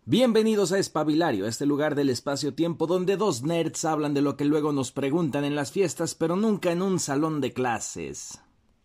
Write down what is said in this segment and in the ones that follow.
Bienvenidos a Espabilario, este lugar del espacio-tiempo donde dos nerds hablan de lo que luego nos preguntan en las fiestas, pero nunca en un salón de clases.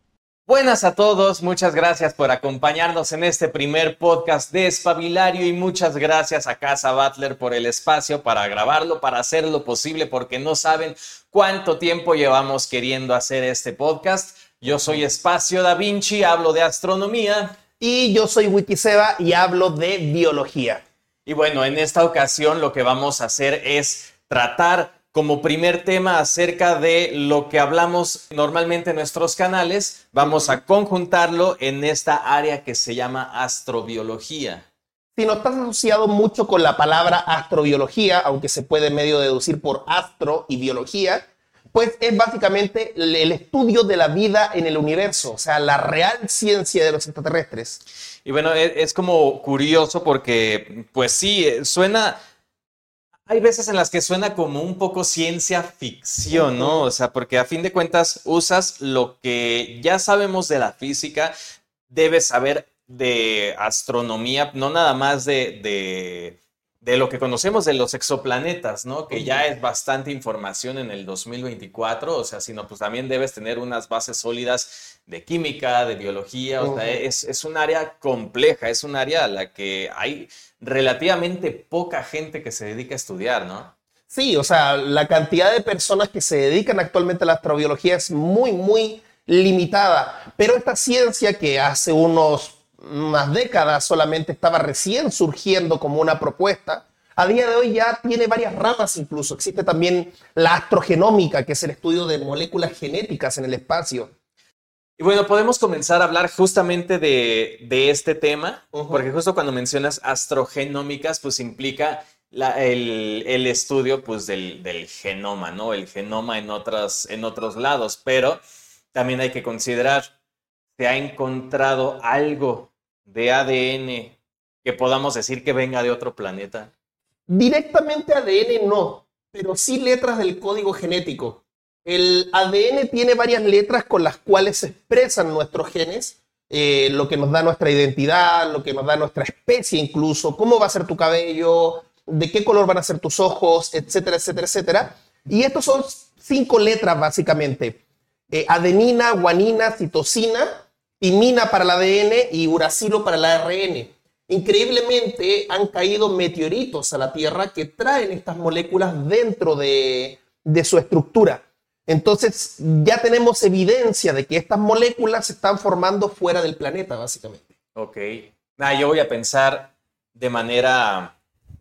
Buenas a todos, muchas gracias por acompañarnos en este primer podcast de Espabilario y muchas gracias a Casa Butler por el espacio para grabarlo, para hacerlo posible, porque no saben cuánto tiempo llevamos queriendo hacer este podcast. Yo soy Espacio Da Vinci, hablo de astronomía. Y yo soy Wikiseba y hablo de biología. Y bueno, en esta ocasión lo que vamos a hacer es tratar como primer tema acerca de lo que hablamos normalmente en nuestros canales. Vamos a conjuntarlo en esta área que se llama astrobiología. Si no está asociado mucho con la palabra astrobiología, aunque se puede medio deducir por astro y biología, pues es básicamente el estudio de la vida en el universo, o sea, la real ciencia de los extraterrestres. Y bueno, es como curioso porque, pues sí, suena... Hay veces en las que suena como un poco ciencia ficción, ¿no? O sea, porque a fin de cuentas usas lo que ya sabemos de la física, debes saber de astronomía, no nada más de lo que conocemos de los exoplanetas, ¿no? Que ya es bastante información en el 2024, o sea, sino pues también debes tener unas bases sólidas de química, de biología, o sea, es un área compleja, es un área a la que hay relativamente poca gente que se dedica a estudiar, ¿no? Sí, o sea, la cantidad de personas que se dedican actualmente a la astrobiología es muy limitada, pero esta ciencia que hace unas décadas solamente estaba recién surgiendo como una propuesta, a día de hoy ya tiene varias ramas incluso. Existe también la astrogenómica, que es el estudio de moléculas genéticas en el espacio. Y bueno, podemos comenzar a hablar justamente de este tema, porque justo cuando mencionas astrogenómicas, pues implica el estudio pues, del genoma, ¿no? El genoma en otros lados, pero también hay que considerar, ¿se ha encontrado algo de ADN que podamos decir que venga de otro planeta? Directamente ADN no, pero sí letras del código genético. El ADN tiene varias letras con las cuales se expresan nuestros genes, lo que nos da nuestra identidad, lo que nos da nuestra especie incluso, cómo va a ser tu cabello, de qué color van a ser tus ojos, etcétera, etcétera, etcétera. Y estos son 5 letras básicamente. Adenina, guanina, citosina, timina para el ADN y uracilo para el ARN. Increíblemente han caído meteoritos a la Tierra que traen estas moléculas dentro de su estructura. Entonces ya tenemos evidencia de que estas moléculas se están formando fuera del planeta, básicamente. Ok. Yo voy a pensar de manera...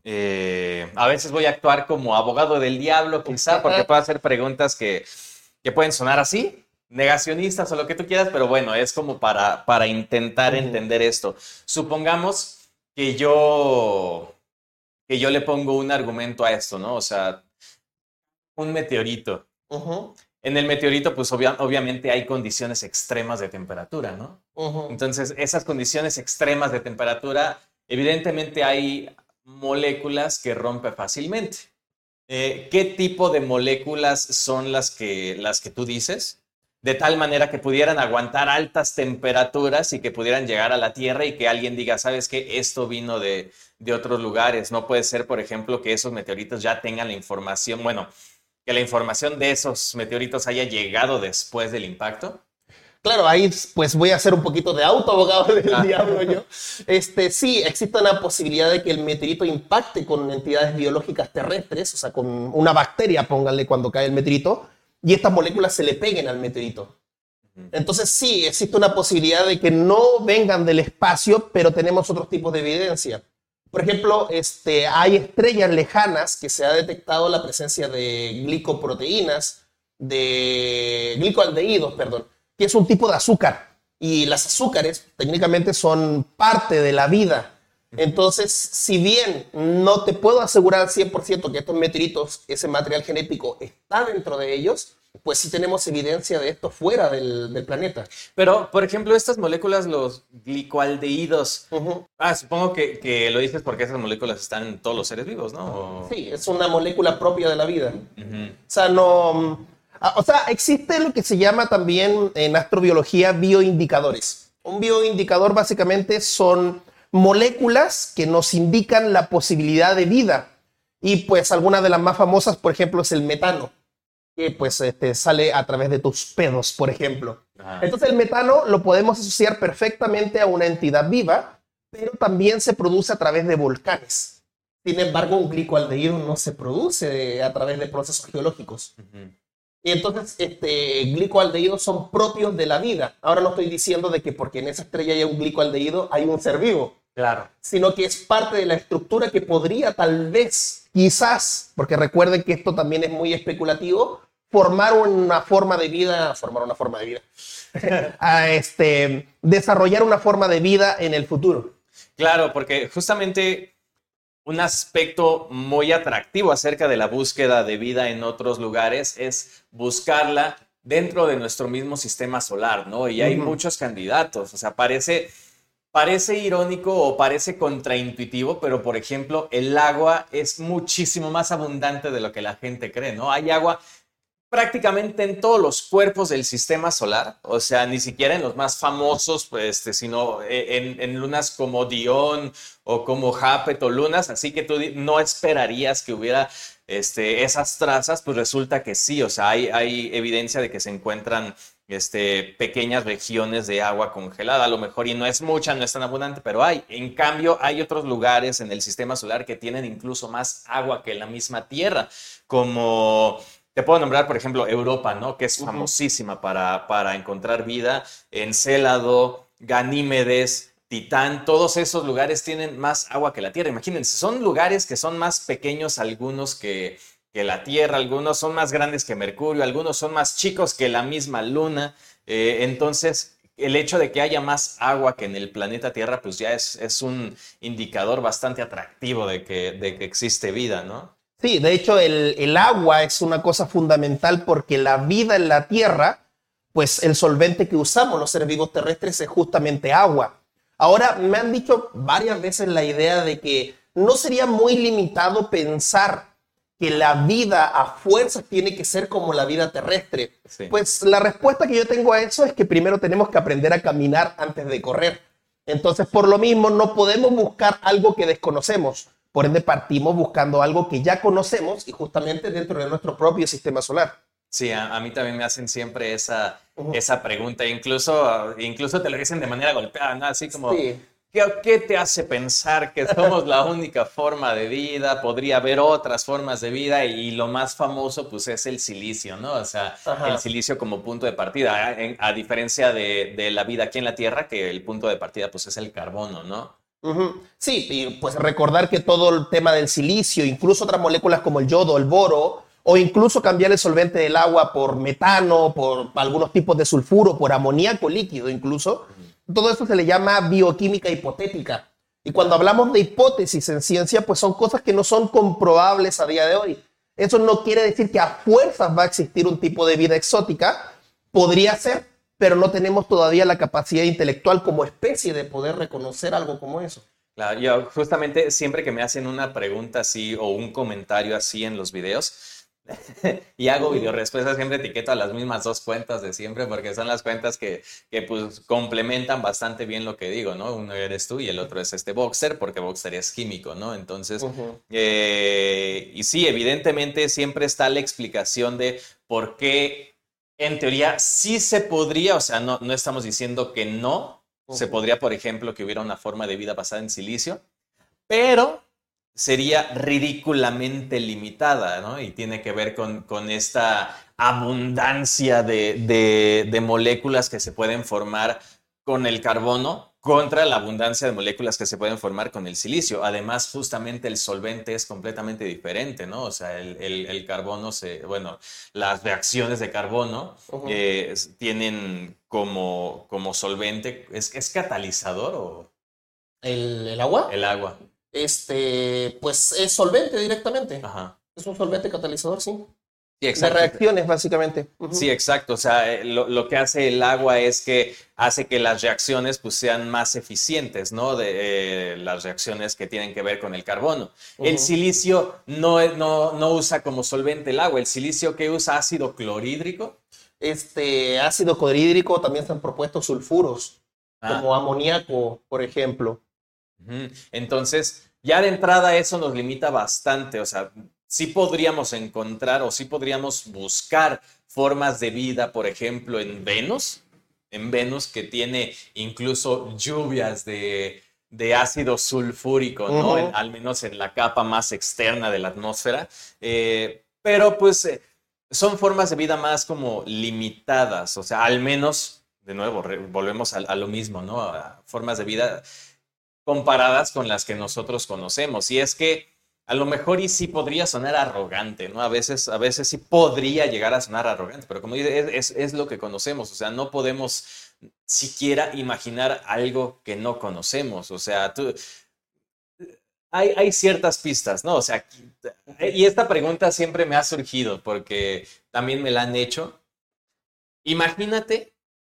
a veces voy a actuar como abogado del diablo, quizá, porque puedo hacer preguntas que pueden sonar así, negacionistas o lo que tú quieras, pero bueno, es como para intentar entender esto. Supongamos que yo le pongo un argumento a esto, ¿no? O sea, un meteorito. En el meteorito, pues obviamente hay condiciones extremas de temperatura, ¿no? Entonces, esas condiciones extremas de temperatura, evidentemente hay moléculas que rompen fácilmente. ¿Qué tipo de moléculas son las que tú dices? De tal manera que pudieran aguantar altas temperaturas y que pudieran llegar a la Tierra y que alguien diga, ¿sabes qué? Esto vino de otros lugares. No puede ser, por ejemplo, que esos meteoritos ya tengan la información, bueno, que la información de esos meteoritos haya llegado después del impacto. Claro, ahí pues voy a hacer un poquito de autoabogado del diablo yo. Sí, existe una posibilidad de que el meteorito impacte con entidades biológicas terrestres, o sea, con una bacteria, pónganle cuando cae el meteorito, y estas moléculas se le peguen al meteorito. Entonces sí, existe una posibilidad de que no vengan del espacio, pero tenemos otros tipos de evidencia. Por ejemplo, hay estrellas lejanas que se ha detectado la presencia de glicoproteínas, de glicoaldehídos, perdón, que es un tipo de azúcar. Y las azúcares técnicamente son parte de la vida. Entonces, si bien no te puedo asegurar al 100% que estos meteoritos, ese material genético está dentro de ellos, pues sí tenemos evidencia de esto fuera del planeta. Pero, por ejemplo, estas moléculas, los glicoaldehídos, supongo que lo dices porque esas moléculas están en todos los seres vivos, ¿no? Sí, es una molécula propia de la vida. O sea, existe lo que se llama también en astrobiología bioindicadores. Un bioindicador básicamente son moléculas que nos indican la posibilidad de vida. Y pues algunas de las más famosas, por ejemplo, es el metano, que pues sale a través de tus pedos, por ejemplo. Entonces el metano lo podemos asociar perfectamente a una entidad viva, pero también se produce a través de volcanes. Sin embargo, un glicoaldehído no se produce a través de procesos geológicos. Y entonces, glicoaldehídos son propios de la vida. Ahora no estoy diciendo de que porque en esa estrella hay un glicoaldehído hay un ser vivo. Claro. Sino que es parte de la estructura que podría tal vez, quizás, porque recuerden que esto también es muy especulativo, formar una forma de vida, desarrollar una forma de vida en el futuro. Claro, porque justamente un aspecto muy atractivo acerca de la búsqueda de vida en otros lugares es buscarla dentro de nuestro mismo sistema solar, ¿no? Y hay muchos candidatos, o sea, parece irónico o parece contraintuitivo, pero por ejemplo, el agua es muchísimo más abundante de lo que la gente cree, ¿no? Hay agua prácticamente en todos los cuerpos del sistema solar, o sea, ni siquiera en los más famosos, pues, sino en lunas como Dión o como Japet o lunas, así que tú no esperarías que hubiera esas trazas, pues resulta que sí, o sea, hay evidencia de que se encuentran pequeñas regiones de agua congelada, a lo mejor, y no es mucha, no es tan abundante, pero hay. En cambio, hay otros lugares en el sistema solar que tienen incluso más agua que la misma Tierra, como... Te puedo nombrar, por ejemplo, Europa, ¿no? Que es famosísima para encontrar vida. Encélado, Ganímedes, Titán, todos esos lugares tienen más agua que la Tierra. Imagínense, son lugares que son más pequeños algunos que la Tierra, algunos son más grandes que Mercurio, algunos son más chicos que la misma Luna. Entonces, el hecho de que haya más agua que en el planeta Tierra, pues ya es un indicador bastante atractivo de que existe vida, ¿no? Sí, de hecho el agua es una cosa fundamental porque la vida en la Tierra, pues el solvente que usamos los seres vivos terrestres es justamente agua. Ahora, me han dicho varias veces la idea de que no sería muy limitado pensar que la vida a fuerzas tiene que ser como la vida terrestre. Sí. Pues la respuesta que yo tengo a eso es que primero tenemos que aprender a caminar antes de correr. Entonces, por lo mismo, no podemos buscar algo que desconocemos. Por ende, partimos buscando algo que ya conocemos y justamente dentro de nuestro propio sistema solar. Sí, a mí también me hacen siempre esa pregunta. Incluso te lo dicen de manera golpeada, ¿no? Así como, sí. ¿Qué te hace pensar que somos la única forma de vida? Podría haber otras formas de vida y lo más famoso, pues, es el silicio, ¿no? O sea, el silicio como punto de partida, a diferencia de la vida aquí en la Tierra, que el punto de partida, pues, es el carbono, ¿no? Sí, y pues recordar que todo el tema del silicio, incluso otras moléculas como el yodo, el boro, o incluso cambiar el solvente del agua por metano, por algunos tipos de sulfuro, por amoníaco líquido incluso, todo eso se le llama bioquímica hipotética. Y cuando hablamos de hipótesis en ciencia, pues son cosas que no son comprobables a día de hoy. Eso no quiere decir que a fuerzas va a existir un tipo de vida exótica, podría ser, pero no tenemos todavía la capacidad intelectual como especie de poder reconocer algo como eso. Claro, yo justamente siempre que me hacen una pregunta así o un comentario así en los videos y hago videorespuestas, siempre etiqueto a las mismas dos cuentas de siempre porque son las cuentas que pues complementan bastante bien lo que digo, ¿no? Uno eres tú y el otro es Boxer, porque Boxer es químico, ¿no? Entonces, y sí, evidentemente siempre está la explicación de por qué en teoría sí se podría, o sea, no estamos diciendo que no, se podría, por ejemplo, que hubiera una forma de vida basada en silicio, pero sería ridículamente limitada, ¿no? Y tiene que ver con esta abundancia de moléculas que se pueden formar con el carbono contra la abundancia de moléculas que se pueden formar con el silicio. Además, justamente el solvente es completamente diferente, ¿no? O sea, el carbono, las reacciones de carbono tienen como solvente, ¿es catalizador o...? ¿El agua? El agua. Pues es solvente directamente. Ajá. Es un solvente catalizador, sí. Sí, exacto. De reacciones, básicamente. Sí, exacto. O sea, lo que hace el agua es que hace que las reacciones pues, sean más eficientes, ¿no? De las reacciones que tienen que ver con el carbono. El silicio no usa como solvente el agua. El silicio que usa ácido clorhídrico. Ácido clorhídrico, también se han propuesto sulfuros, como amoníaco, por ejemplo. Ujú. Entonces, ya de entrada eso nos limita bastante, o sea, sí podríamos encontrar o sí podríamos buscar formas de vida, por ejemplo, en Venus que tiene incluso lluvias de ácido sulfúrico, ¿no? Ujú. Al menos en la capa más externa de la atmósfera. Pero pues son formas de vida más como limitadas, o sea, al menos, de nuevo, volvemos a lo mismo, ¿no? A formas de vida comparadas con las que nosotros conocemos. Y es que a lo mejor y sí podría sonar arrogante, ¿no? A veces sí podría llegar a sonar arrogante, pero como dice, es lo que conocemos, o sea, no podemos siquiera imaginar algo que no conocemos, o sea, hay ciertas pistas, ¿no? O sea, y esta pregunta siempre me ha surgido porque también me la han hecho. Imagínate,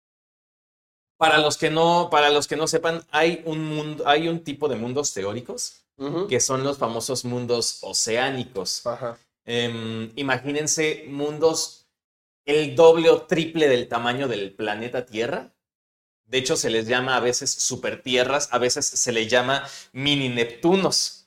para los que no sepan, hay un tipo de mundos teóricos Ujú. que son los famosos mundos oceánicos. Ajá. Imagínense mundos el doble o triple del tamaño del planeta Tierra. De hecho, se les llama a veces supertierras, a veces se les llama mini Neptunos.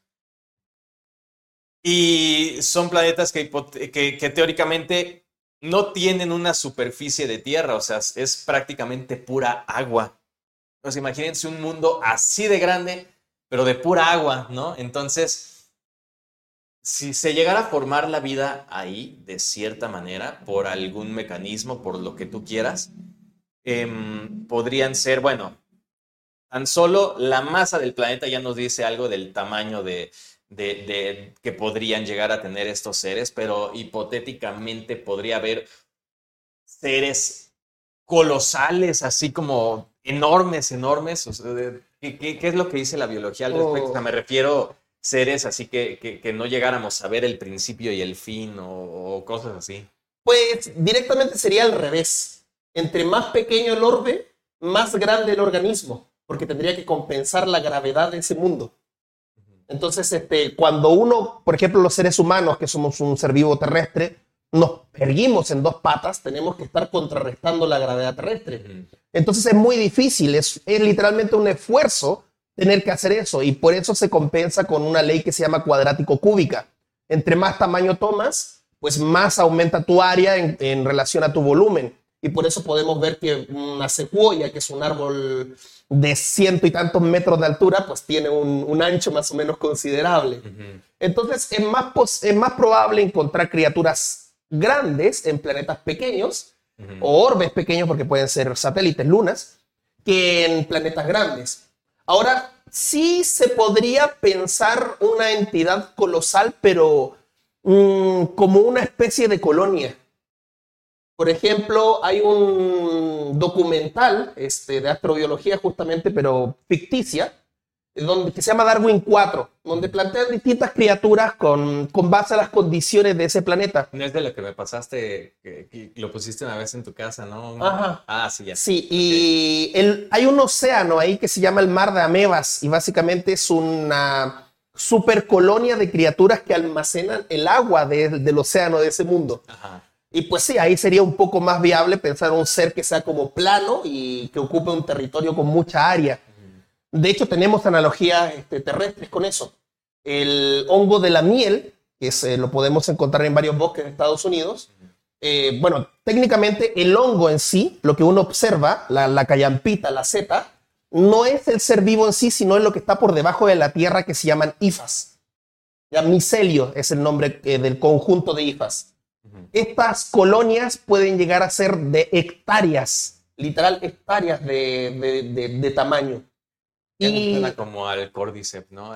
Y son planetas que teóricamente no tienen una superficie de tierra, o sea, es prácticamente pura agua. Pues imagínense un mundo así de grande, pero de pura agua, ¿no? Entonces, si se llegara a formar la vida ahí, de cierta manera, por algún mecanismo, por lo que tú quieras, podrían ser, bueno, tan solo la masa del planeta ya nos dice algo del tamaño de que podrían llegar a tener estos seres, pero hipotéticamente podría haber seres colosales, así como enormes, enormes. O sea, ¿qué es lo que dice la biología al respecto? O sea, Oh, me refiero seres así que no llegáramos a ver el principio y el fin o cosas así. pues directamente sería al revés. Entre más pequeño el orbe, más grande el organismo, porque tendría que compensar la gravedad de ese mundo. Entonces, cuando uno, por ejemplo, los seres humanos, que somos un ser vivo terrestre, nos erguimos en dos patas, tenemos que estar contrarrestando la gravedad terrestre. Ujú. Entonces es muy difícil, es literalmente un esfuerzo tener que hacer eso y por eso se compensa con una ley que se llama cuadrático cúbica. Entre más tamaño tomas, pues más aumenta tu área en relación a tu volumen. Y por eso podemos ver que una secuoya, que es un árbol de ciento y tantos metros de altura, pues tiene un ancho más o menos considerable. Ujú. Entonces es más probable encontrar criaturas grandes en planetas pequeños Ujú. o orbes pequeños, porque pueden ser satélites, lunas, que en planetas grandes. Ahora, sí se podría pensar una entidad colosal, pero como una especie de colonia. Por ejemplo, hay un documental de astrobiología justamente, pero ficticia, que se llama Darwin 4, donde plantean distintas criaturas con base a las condiciones de ese planeta. No es de lo que me pasaste, que lo pusiste una vez en tu casa, ¿no? Ajá. Ah, sí, ya. Sí, Ok. y hay un océano ahí que se llama el Mar de Amebas y básicamente es una supercolonia de criaturas que almacenan el agua del océano de ese mundo. Ajá. Y pues sí, ahí sería un poco más viable pensar en un ser que sea como plano y que ocupe un territorio con mucha área. De hecho, tenemos analogías terrestres con eso. El hongo de la miel, lo podemos encontrar en varios bosques de Estados Unidos. Bueno, técnicamente el hongo en sí, lo que uno observa, la callampita, la seta, no es el ser vivo en sí, sino es lo que está por debajo de la tierra que se llaman hifas. Ya, micelio es el nombre del conjunto de hifas. Ujú. Estas colonias pueden llegar a ser de hectáreas, literal hectáreas de tamaño. Ya me Y suena como al Cordyceps, ¿no?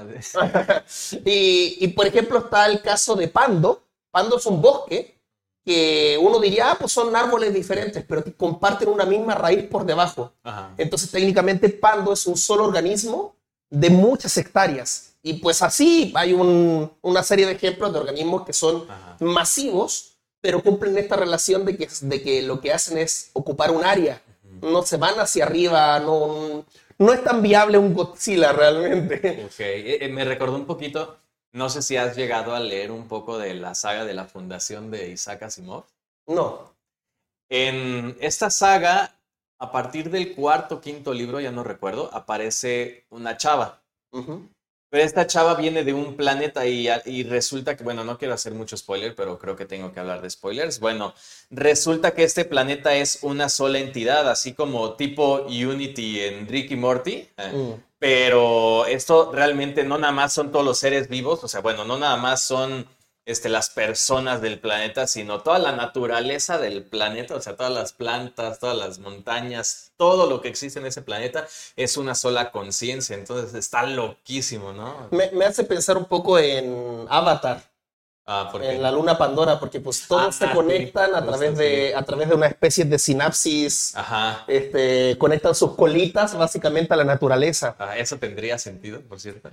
por ejemplo, está el caso de Pando. Pando es un bosque que uno diría, pues son árboles diferentes, pero que comparten una misma raíz por debajo. Ajá. Entonces, técnicamente, Pando es un solo organismo de muchas hectáreas. Y pues así hay una serie de ejemplos de organismos que son Ajá. masivos, pero cumplen esta relación de que lo que hacen es ocupar un área. No se van hacia arriba, no es tan viable un Godzilla realmente. Ok, me recordó un poquito, no sé si has llegado a leer un poco de la saga de la fundación de Isaac Asimov. No. En esta saga, a partir del cuarto o quinto libro, ya no recuerdo, aparece una chava. Ujú. Pero esta chava viene de un planeta y resulta que, bueno, no quiero hacer mucho spoiler, pero creo que tengo que hablar de spoilers. Bueno, resulta que este planeta es una sola entidad, así como tipo Unity en Rick y Morty. Mm. Pero esto realmente no nada más son todos los seres vivos, o sea, bueno, no nada más son las personas del planeta, sino toda la naturaleza del planeta, o sea, todas las plantas, todas las montañas, todo lo que existe en ese planeta es una sola conciencia, entonces está loquísimo, ¿no? Me hace pensar un poco en Avatar, Ah, ¿por en qué? la luna Pandora, porque pues todos se Sí, conectan a justo, través sí. a través de una especie de sinapsis, Ajá. conectan sus colitas básicamente a la naturaleza. Ah, eso tendría sentido, por cierto.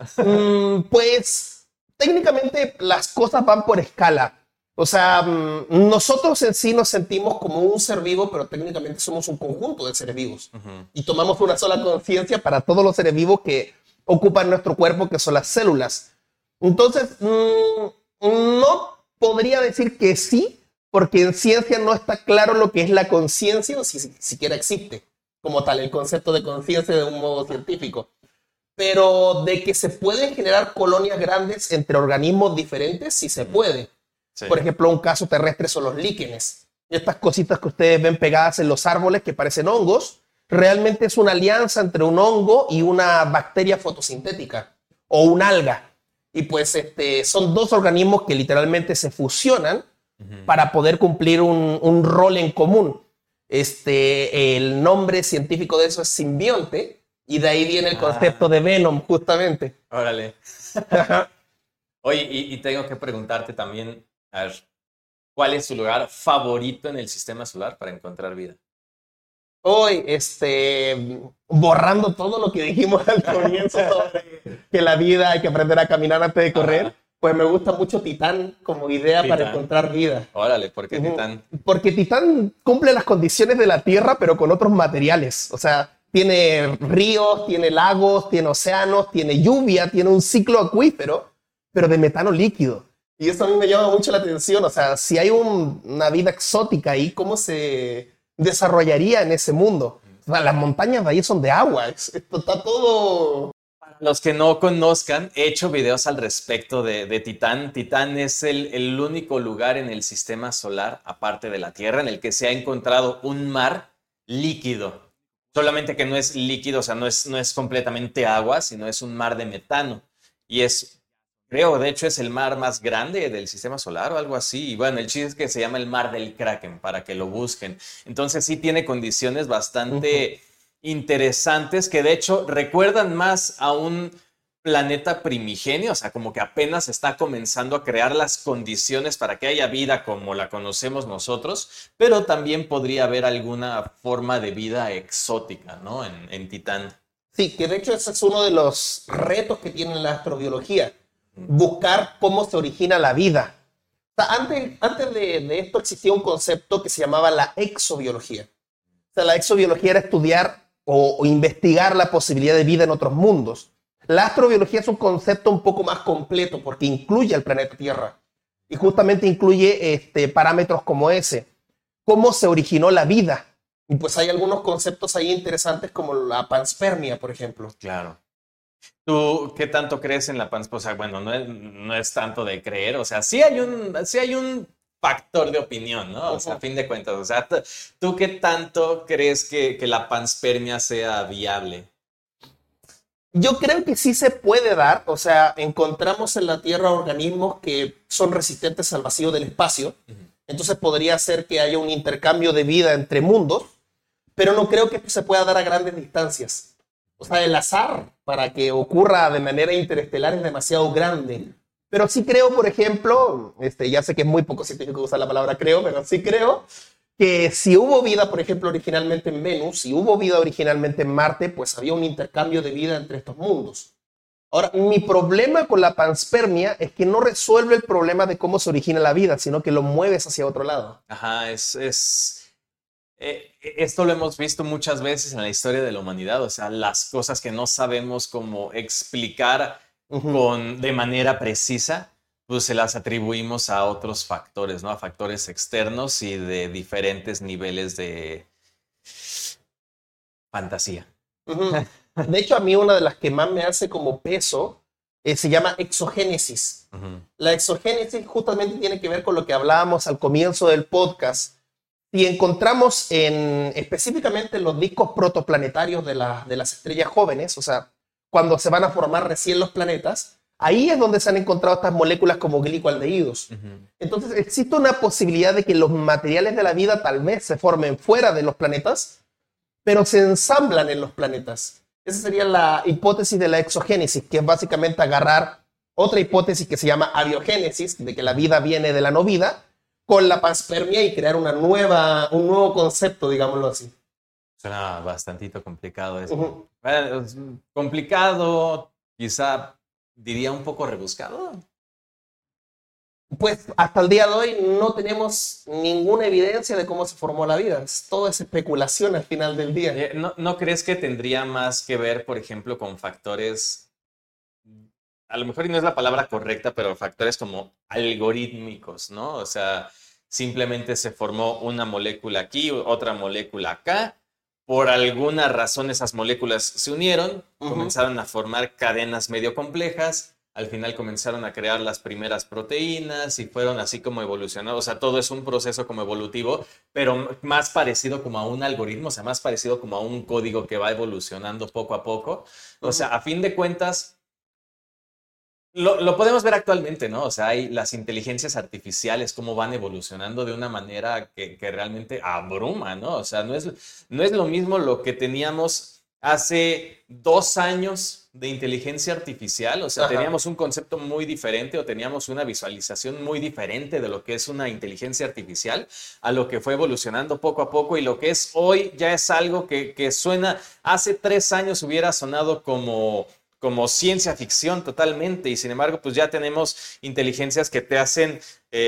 Pues técnicamente las cosas van por escala. O sea, nosotros en sí nos sentimos como un ser vivo, pero técnicamente somos un conjunto de seres vivos. Ujú. Y tomamos una sola conciencia para todos los seres vivos que ocupan nuestro cuerpo, que son las células. Entonces, no podría decir que sí, porque en ciencia no está claro lo que es la conciencia o si siquiera existe como tal el concepto de conciencia de un modo científico. Pero de que se pueden generar colonias grandes entre organismos diferentes, sí se puede. Sí. Por ejemplo, un caso terrestre son los líquenes. Estas cositas que ustedes ven pegadas en los árboles que parecen hongos, realmente es una alianza entre un hongo y una bacteria fotosintética o un alga. Y pues son dos organismos que literalmente se fusionan para poder cumplir un rol en común. El nombre científico de eso es simbionte y de ahí viene el concepto de Venom, justamente. Órale. Oye, y tengo que preguntarte también, a ver, ¿cuál es su lugar favorito en el sistema solar para encontrar vida? Hoy, borrando todo lo que dijimos al comienzo sobre que la vida hay que aprender a caminar antes de correr, Ajá. pues me gusta mucho Titán como idea para Titán. encontrar vida. Órale, ¿por qué Titán? Porque Titán cumple las condiciones de la Tierra, pero con otros materiales. O sea, tiene ríos, tiene lagos, tiene océanos, tiene lluvia, tiene un ciclo acuífero, pero de metano líquido. Y eso a mí me llama mucho la atención. O sea, si hay una vida exótica ahí, ¿cómo se desarrollaría en ese mundo? O sea, las montañas de ahí son de agua. Esto está todo... Los que no conozcan, he hecho videos al respecto de Titán. Titán es el único lugar en el sistema solar, aparte de la Tierra, en el que se ha encontrado un mar líquido. Solamente que no es líquido, o sea, no es completamente agua, sino es un mar de metano. Y es, creo, de hecho, es el mar más grande del sistema solar o algo así. Y bueno, el chiste es que se llama el mar del Kraken, para que lo busquen. Entonces sí tiene condiciones bastante interesantes que de hecho recuerdan más a un planeta primigenio, o sea, como que apenas está comenzando a crear las condiciones para que haya vida como la conocemos nosotros, pero también podría haber alguna forma de vida exótica, ¿no? En Titán. Sí, que de hecho ese es uno de los retos que tiene la astrobiología, buscar cómo se origina la vida. O sea, antes de esto existía un concepto que se llamaba la exobiología. O sea, la exobiología era estudiar o investigar la posibilidad de vida en otros mundos. La astrobiología es un concepto un poco más completo porque incluye al planeta Tierra y justamente incluye parámetros como ese. ¿Cómo se originó la vida? Y pues hay algunos conceptos ahí interesantes como la panspermia, por ejemplo. Claro. ¿Tú qué tanto crees en la panspermia? O sea, bueno, no es tanto de creer, o sea, sí hay un factor de opinión, ¿no? O sea, a fin de cuentas, o sea, ¿tú qué tanto crees que la panspermia sea viable? Yo creo que sí se puede dar, o sea, encontramos en la Tierra organismos que son resistentes al vacío del espacio, entonces podría ser que haya un intercambio de vida entre mundos, pero no creo que esto se pueda dar a grandes distancias. O sea, el azar para que ocurra de manera interestelar es demasiado grande. Pero sí creo, por ejemplo, ya sé que es muy poco científico usar la palabra creo, pero sí creo que si hubo vida, por ejemplo, originalmente en Venus, si hubo vida originalmente en Marte, pues había un intercambio de vida entre estos mundos. Ahora, mi problema con la panspermia es que no resuelve el problema de cómo se origina la vida, sino que lo mueves hacia otro lado. Ajá, esto lo hemos visto muchas veces en la historia de la humanidad, o sea, las cosas que no sabemos cómo explicar de manera precisa, pues se las atribuimos a otros factores, ¿no? A factores externos y de diferentes niveles de fantasía. De hecho, a mí una de las que más me hace como peso se llama exogénesis. La exogénesis justamente tiene que ver con lo que hablábamos al comienzo del podcast. Y encontramos específicamente en los discos protoplanetarios de las estrellas jóvenes, o sea, cuando se van a formar recién los planetas, ahí es donde se han encontrado estas moléculas como glicoaldehídos. Entonces, existe una posibilidad de que los materiales de la vida tal vez se formen fuera de los planetas, pero se ensamblan en los planetas. Esa sería la hipótesis de la exogénesis, que es básicamente agarrar otra hipótesis que se llama abiogénesis, de que la vida viene de la no vida, con la panspermia y crear un nuevo concepto, digámoslo así. Suena bastantito complicado eso. Bueno, complicado, quizá diría un poco rebuscado. Pues hasta el día de hoy no tenemos ninguna evidencia de cómo se formó la vida. Todo es especulación al final del día. ¿No crees que tendría más que ver, por ejemplo, con factores, a lo mejor y no es la palabra correcta, pero factores como algorítmicos, ¿no? O sea, simplemente se formó una molécula aquí, otra molécula acá. Por alguna razón esas moléculas se unieron, comenzaron a formar cadenas medio complejas. Al final comenzaron a crear las primeras proteínas y fueron así como evolucionando. O sea, todo es un proceso como evolutivo, pero más parecido como a un algoritmo, o sea, más parecido como a un código que va evolucionando poco a poco. O sea, a fin de cuentas, lo podemos ver actualmente, ¿no? O sea, hay las inteligencias artificiales, cómo van evolucionando de una manera que realmente abruma, ¿no? O sea, no es lo mismo lo que teníamos hace 2 años de inteligencia artificial, o sea, teníamos un concepto muy diferente o teníamos una visualización muy diferente de lo que es una inteligencia artificial a lo que fue evolucionando poco a poco y lo que es hoy ya es algo que suena, hace 3 años hubiera sonado como ciencia ficción totalmente y sin embargo pues ya tenemos inteligencias que te hacen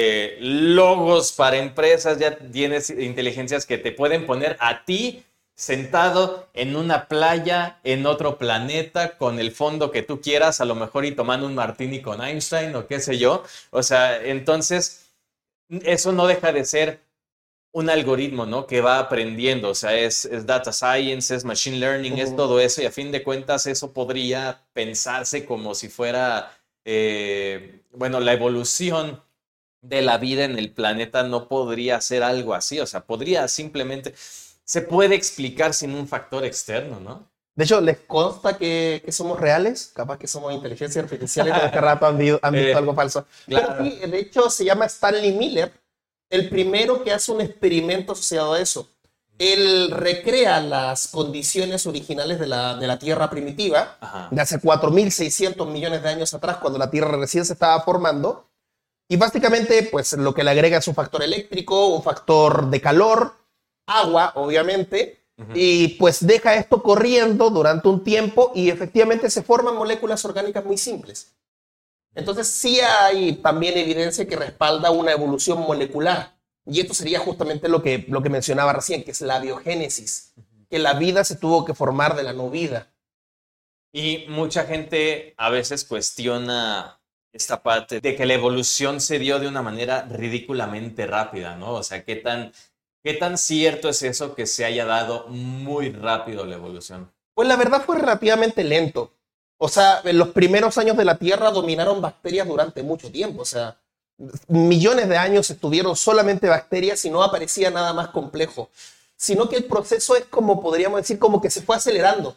logos para empresas, ya tienes inteligencias que te pueden poner a ti sentado en una playa, en otro planeta, con el fondo que tú quieras, a lo mejor y tomando un martini con Einstein o qué sé yo. O sea, entonces, eso no deja de ser un algoritmo, ¿no? Que va aprendiendo, o sea, es data science, es machine learning, es todo eso, y a fin de cuentas eso podría pensarse como si fuera, bueno, la evolución de la vida en el planeta no podría ser algo así, o sea, podría simplemente... Se puede explicar sin un factor externo, ¿no? De hecho, ¿les consta que somos reales? Capaz que somos inteligencia artificial y todo este rato han visto algo falso. Claro. Pero sí, de hecho, se llama Stanley Miller, el primero que hace un experimento asociado a eso. Él recrea las condiciones originales de la Tierra primitiva, de hace 4.600 millones de años atrás, cuando la Tierra recién se estaba formando. Y básicamente, pues lo que le agrega es un factor eléctrico, un factor de calor, agua, obviamente, y pues deja esto corriendo durante un tiempo y efectivamente se forman moléculas orgánicas muy simples. Entonces sí hay también evidencia que respalda una evolución molecular. Y esto sería justamente lo que mencionaba recién, que es la biogénesis, que la vida se tuvo que formar de la no vida. Y mucha gente a veces cuestiona esta parte de que la evolución se dio de una manera ridículamente rápida, ¿no? O sea, ¿qué tan cierto es eso que se haya dado muy rápido la evolución? Pues la verdad fue relativamente lento. O sea, en los primeros años de la Tierra dominaron bacterias durante mucho tiempo. O sea, millones de años estuvieron solamente bacterias y no aparecía nada más complejo. Sino que el proceso es como, podríamos decir, como que se fue acelerando.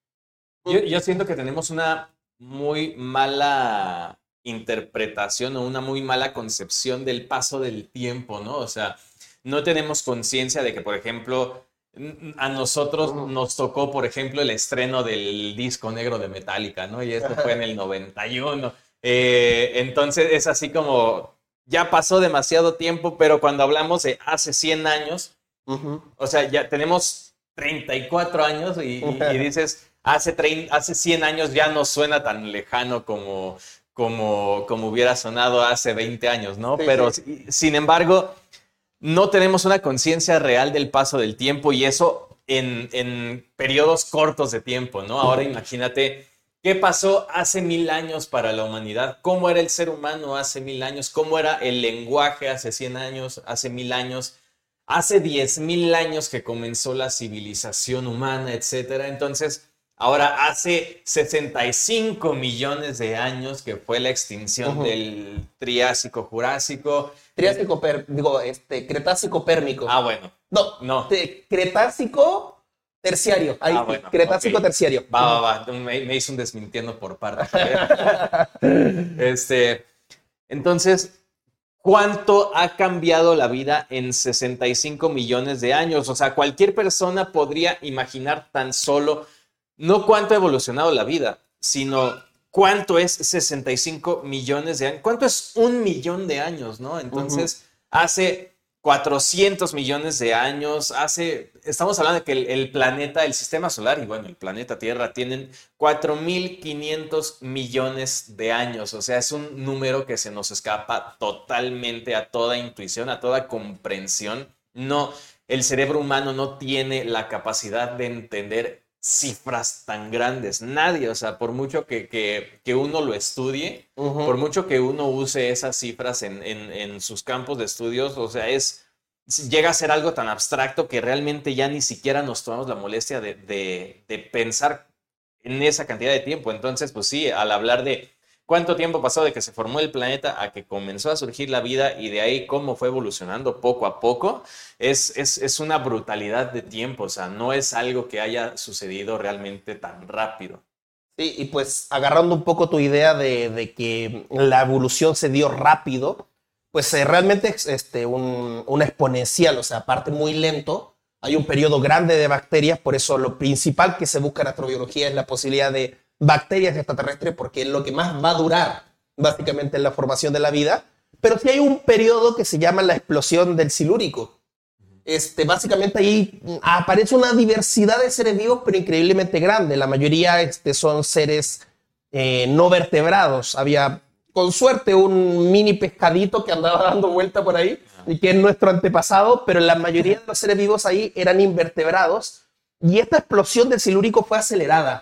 Yo siento que tenemos una muy mala interpretación o una muy mala concepción del paso del tiempo, ¿no? O sea, no tenemos conciencia de que, por ejemplo, a nosotros nos tocó, por ejemplo, el estreno del disco negro de Metallica, ¿no? Y esto fue en el 91. Entonces es así como, ya pasó demasiado tiempo, pero cuando hablamos de hace 100 años, o sea, ya tenemos 34 años y dices, hace 100 años ya no suena tan lejano como hubiera sonado hace 20 años, ¿no? Sí, pero sí. Sin embargo, no tenemos una conciencia real del paso del tiempo y eso en periodos cortos de tiempo, ¿no? Ahora imagínate qué pasó hace 1000 años para la humanidad, cómo era el ser humano hace 1000 años, cómo era el lenguaje hace 100 años, hace 1000 años, hace 10,000 años que comenzó la civilización humana, etcétera. Entonces, Ahora, hace 65 millones de años que fue la extinción del Triásico-Jurásico. Cretácico-Pérmico. Ah, bueno. No. Cretácico terciario. Bueno, Cretácico terciario. Va. Me hizo un desmintiendo por parte. Entonces, ¿cuánto ha cambiado la vida en 65 millones de años? O sea, cualquier persona podría imaginar tan solo, no cuánto ha evolucionado la vida, sino cuánto es 65 millones de años. ¿Cuánto es 1.000.000 de años, no? Entonces, hace 400 millones de años, estamos hablando de que el planeta, el sistema solar y bueno, el planeta Tierra tienen 4.500 millones de años. O sea, es un número que se nos escapa totalmente a toda intuición, a toda comprensión. No, el cerebro humano no tiene la capacidad de entender cifras tan grandes. Nadie, o sea, por mucho que uno lo estudie, por mucho que uno use esas cifras en sus campos de estudios, o sea, llega a ser algo tan abstracto que realmente ya ni siquiera nos tomamos la molestia de pensar en esa cantidad de tiempo. Entonces, pues sí, al hablar de cuánto tiempo pasó de que se formó el planeta a que comenzó a surgir la vida y de ahí cómo fue evolucionando poco a poco, es una brutalidad de tiempo. O sea, no es algo que haya sucedido realmente tan rápido. Sí, y pues agarrando un poco tu idea de que la evolución se dio rápido, pues realmente es una exponencial, o sea, parte muy lento. Hay un periodo grande de bacterias, por eso lo principal que se busca en astrobiología es la posibilidad de bacterias extraterrestres, porque es lo que más va a durar básicamente en la formación de la vida. Pero sí hay un periodo que se llama la explosión del Silúrico. Básicamente ahí aparece una diversidad de seres vivos, pero increíblemente grande. La mayoría son seres no vertebrados. Había, con suerte, un mini pescadito que andaba dando vuelta por ahí, y que es nuestro antepasado, pero la mayoría de los seres vivos ahí eran invertebrados. Y esta explosión del Silúrico fue acelerada.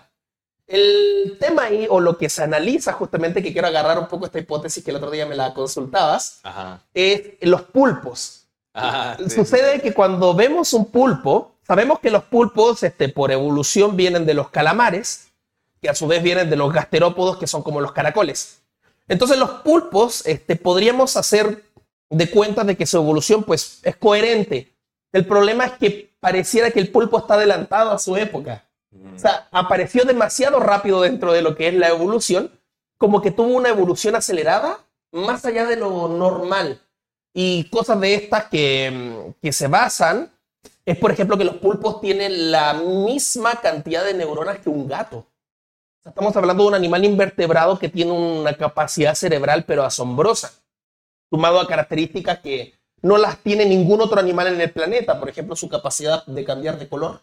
El tema ahí, o lo que se analiza justamente, que quiero agarrar un poco esta hipótesis que el otro día me la consultabas, es los pulpos. Sí. Sucede que cuando vemos un pulpo, sabemos que los pulpos por evolución vienen de los calamares, que a su vez vienen de los gasterópodos, que son como los caracoles. Entonces los pulpos podríamos hacer de cuenta de que su evolución pues, es coherente. El problema es que pareciera que el pulpo está adelantado a su época. O sea, apareció demasiado rápido dentro de lo que es la evolución, como que tuvo una evolución acelerada más allá de lo normal. Y cosas de estas que se basan es, por ejemplo, que los pulpos tienen la misma cantidad de neuronas que un gato. O sea, estamos hablando de un animal invertebrado que tiene una capacidad cerebral pero asombrosa, sumado a características que no las tiene ningún otro animal en el planeta. Por ejemplo, su capacidad de cambiar de color.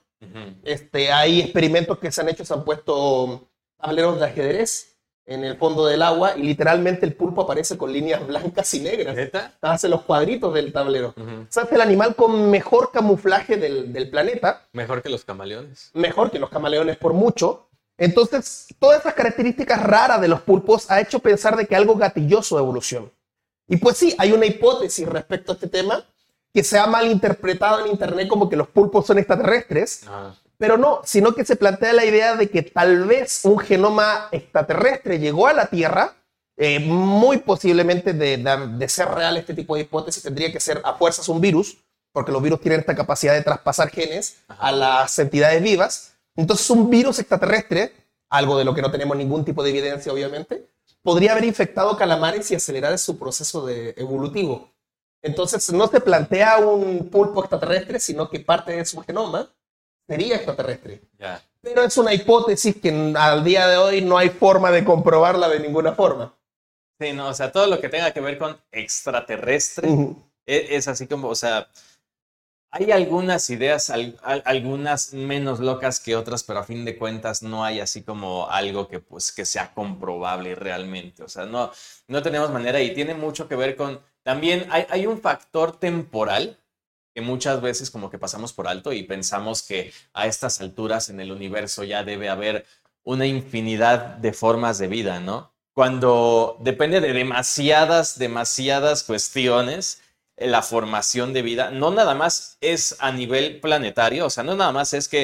Hay experimentos que se han hecho, se han puesto tableros de ajedrez en el fondo del agua y literalmente el pulpo aparece con líneas blancas y negras. ¿Neta? Hace los cuadritos del tablero. O sea, es el animal con mejor camuflaje del planeta. Mejor que los camaleones. Mejor que los camaleones por mucho. Entonces, todas esas características raras de los pulpos ha hecho pensar de que algo gatilló su evolución. Y pues sí, hay una hipótesis respecto a este tema que se ha malinterpretado en internet como que los pulpos son extraterrestres, pero no, sino que se plantea la idea de que tal vez un genoma extraterrestre llegó a la Tierra, muy posiblemente de ser real este tipo de hipótesis, tendría que ser a fuerzas un virus, porque los virus tienen esta capacidad de traspasar genes a las entidades vivas. Entonces un virus extraterrestre, algo de lo que no tenemos ningún tipo de evidencia obviamente, podría haber infectado calamares y acelerar su proceso evolutivo. Entonces no se plantea un pulpo extraterrestre, sino que parte de su genoma sería extraterrestre. Yeah. Pero es una hipótesis que al día de hoy no hay forma de comprobarla de ninguna forma. Sí, no, o sea, todo lo que tenga que ver con extraterrestre es así como, o sea, hay algunas ideas, algunas menos locas que otras, pero a fin de cuentas no hay así como algo que, pues, que sea comprobable realmente. O sea, no tenemos manera y tiene mucho que ver con... También hay un factor temporal que muchas veces como que pasamos por alto y pensamos que a estas alturas en el universo ya debe haber una infinidad de formas de vida, ¿no? Cuando depende de demasiadas cuestiones, la formación de vida no nada más es a nivel planetario, o sea, no nada más es que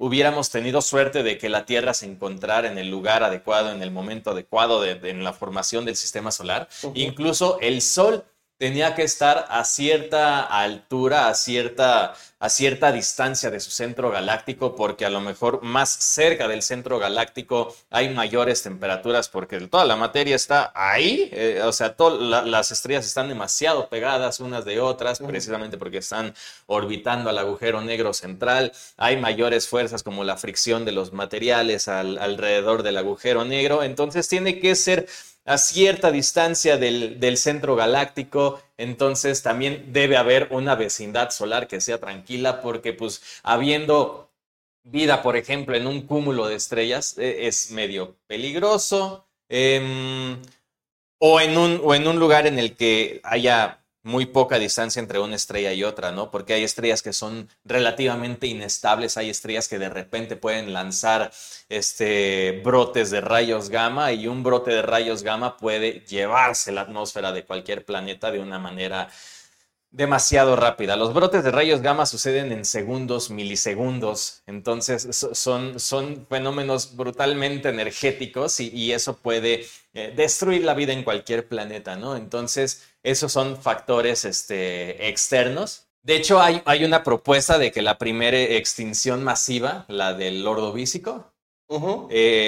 hubiéramos tenido suerte de que la Tierra se encontrara en el lugar adecuado, en el momento adecuado en la formación del sistema solar. Incluso el Sol tenía que estar a cierta altura, a cierta distancia de su centro galáctico, porque a lo mejor más cerca del centro galáctico hay mayores temperaturas, porque toda la materia está ahí, o sea, las estrellas están demasiado pegadas unas de otras, precisamente porque están orbitando al agujero negro central. Hay mayores fuerzas como la fricción de los materiales alrededor del agujero negro, entonces tiene que ser a cierta distancia del centro galáctico. Entonces también debe haber una vecindad solar que sea tranquila, porque pues habiendo vida, por ejemplo, en un cúmulo de estrellas, es medio peligroso, o en un lugar en el que haya muy poca distancia entre una estrella y otra, ¿no? Porque hay estrellas que son relativamente inestables, hay estrellas que de repente pueden lanzar brotes de rayos gamma, y un brote de rayos gamma puede llevarse la atmósfera de cualquier planeta de una manera demasiado rápida. Los brotes de rayos gamma suceden en segundos, milisegundos, entonces son fenómenos brutalmente energéticos, y eso puede destruir la vida en cualquier planeta, ¿no? Entonces, esos son factores externos. De hecho, hay una propuesta de que la primera extinción masiva, la del Ordovícico, una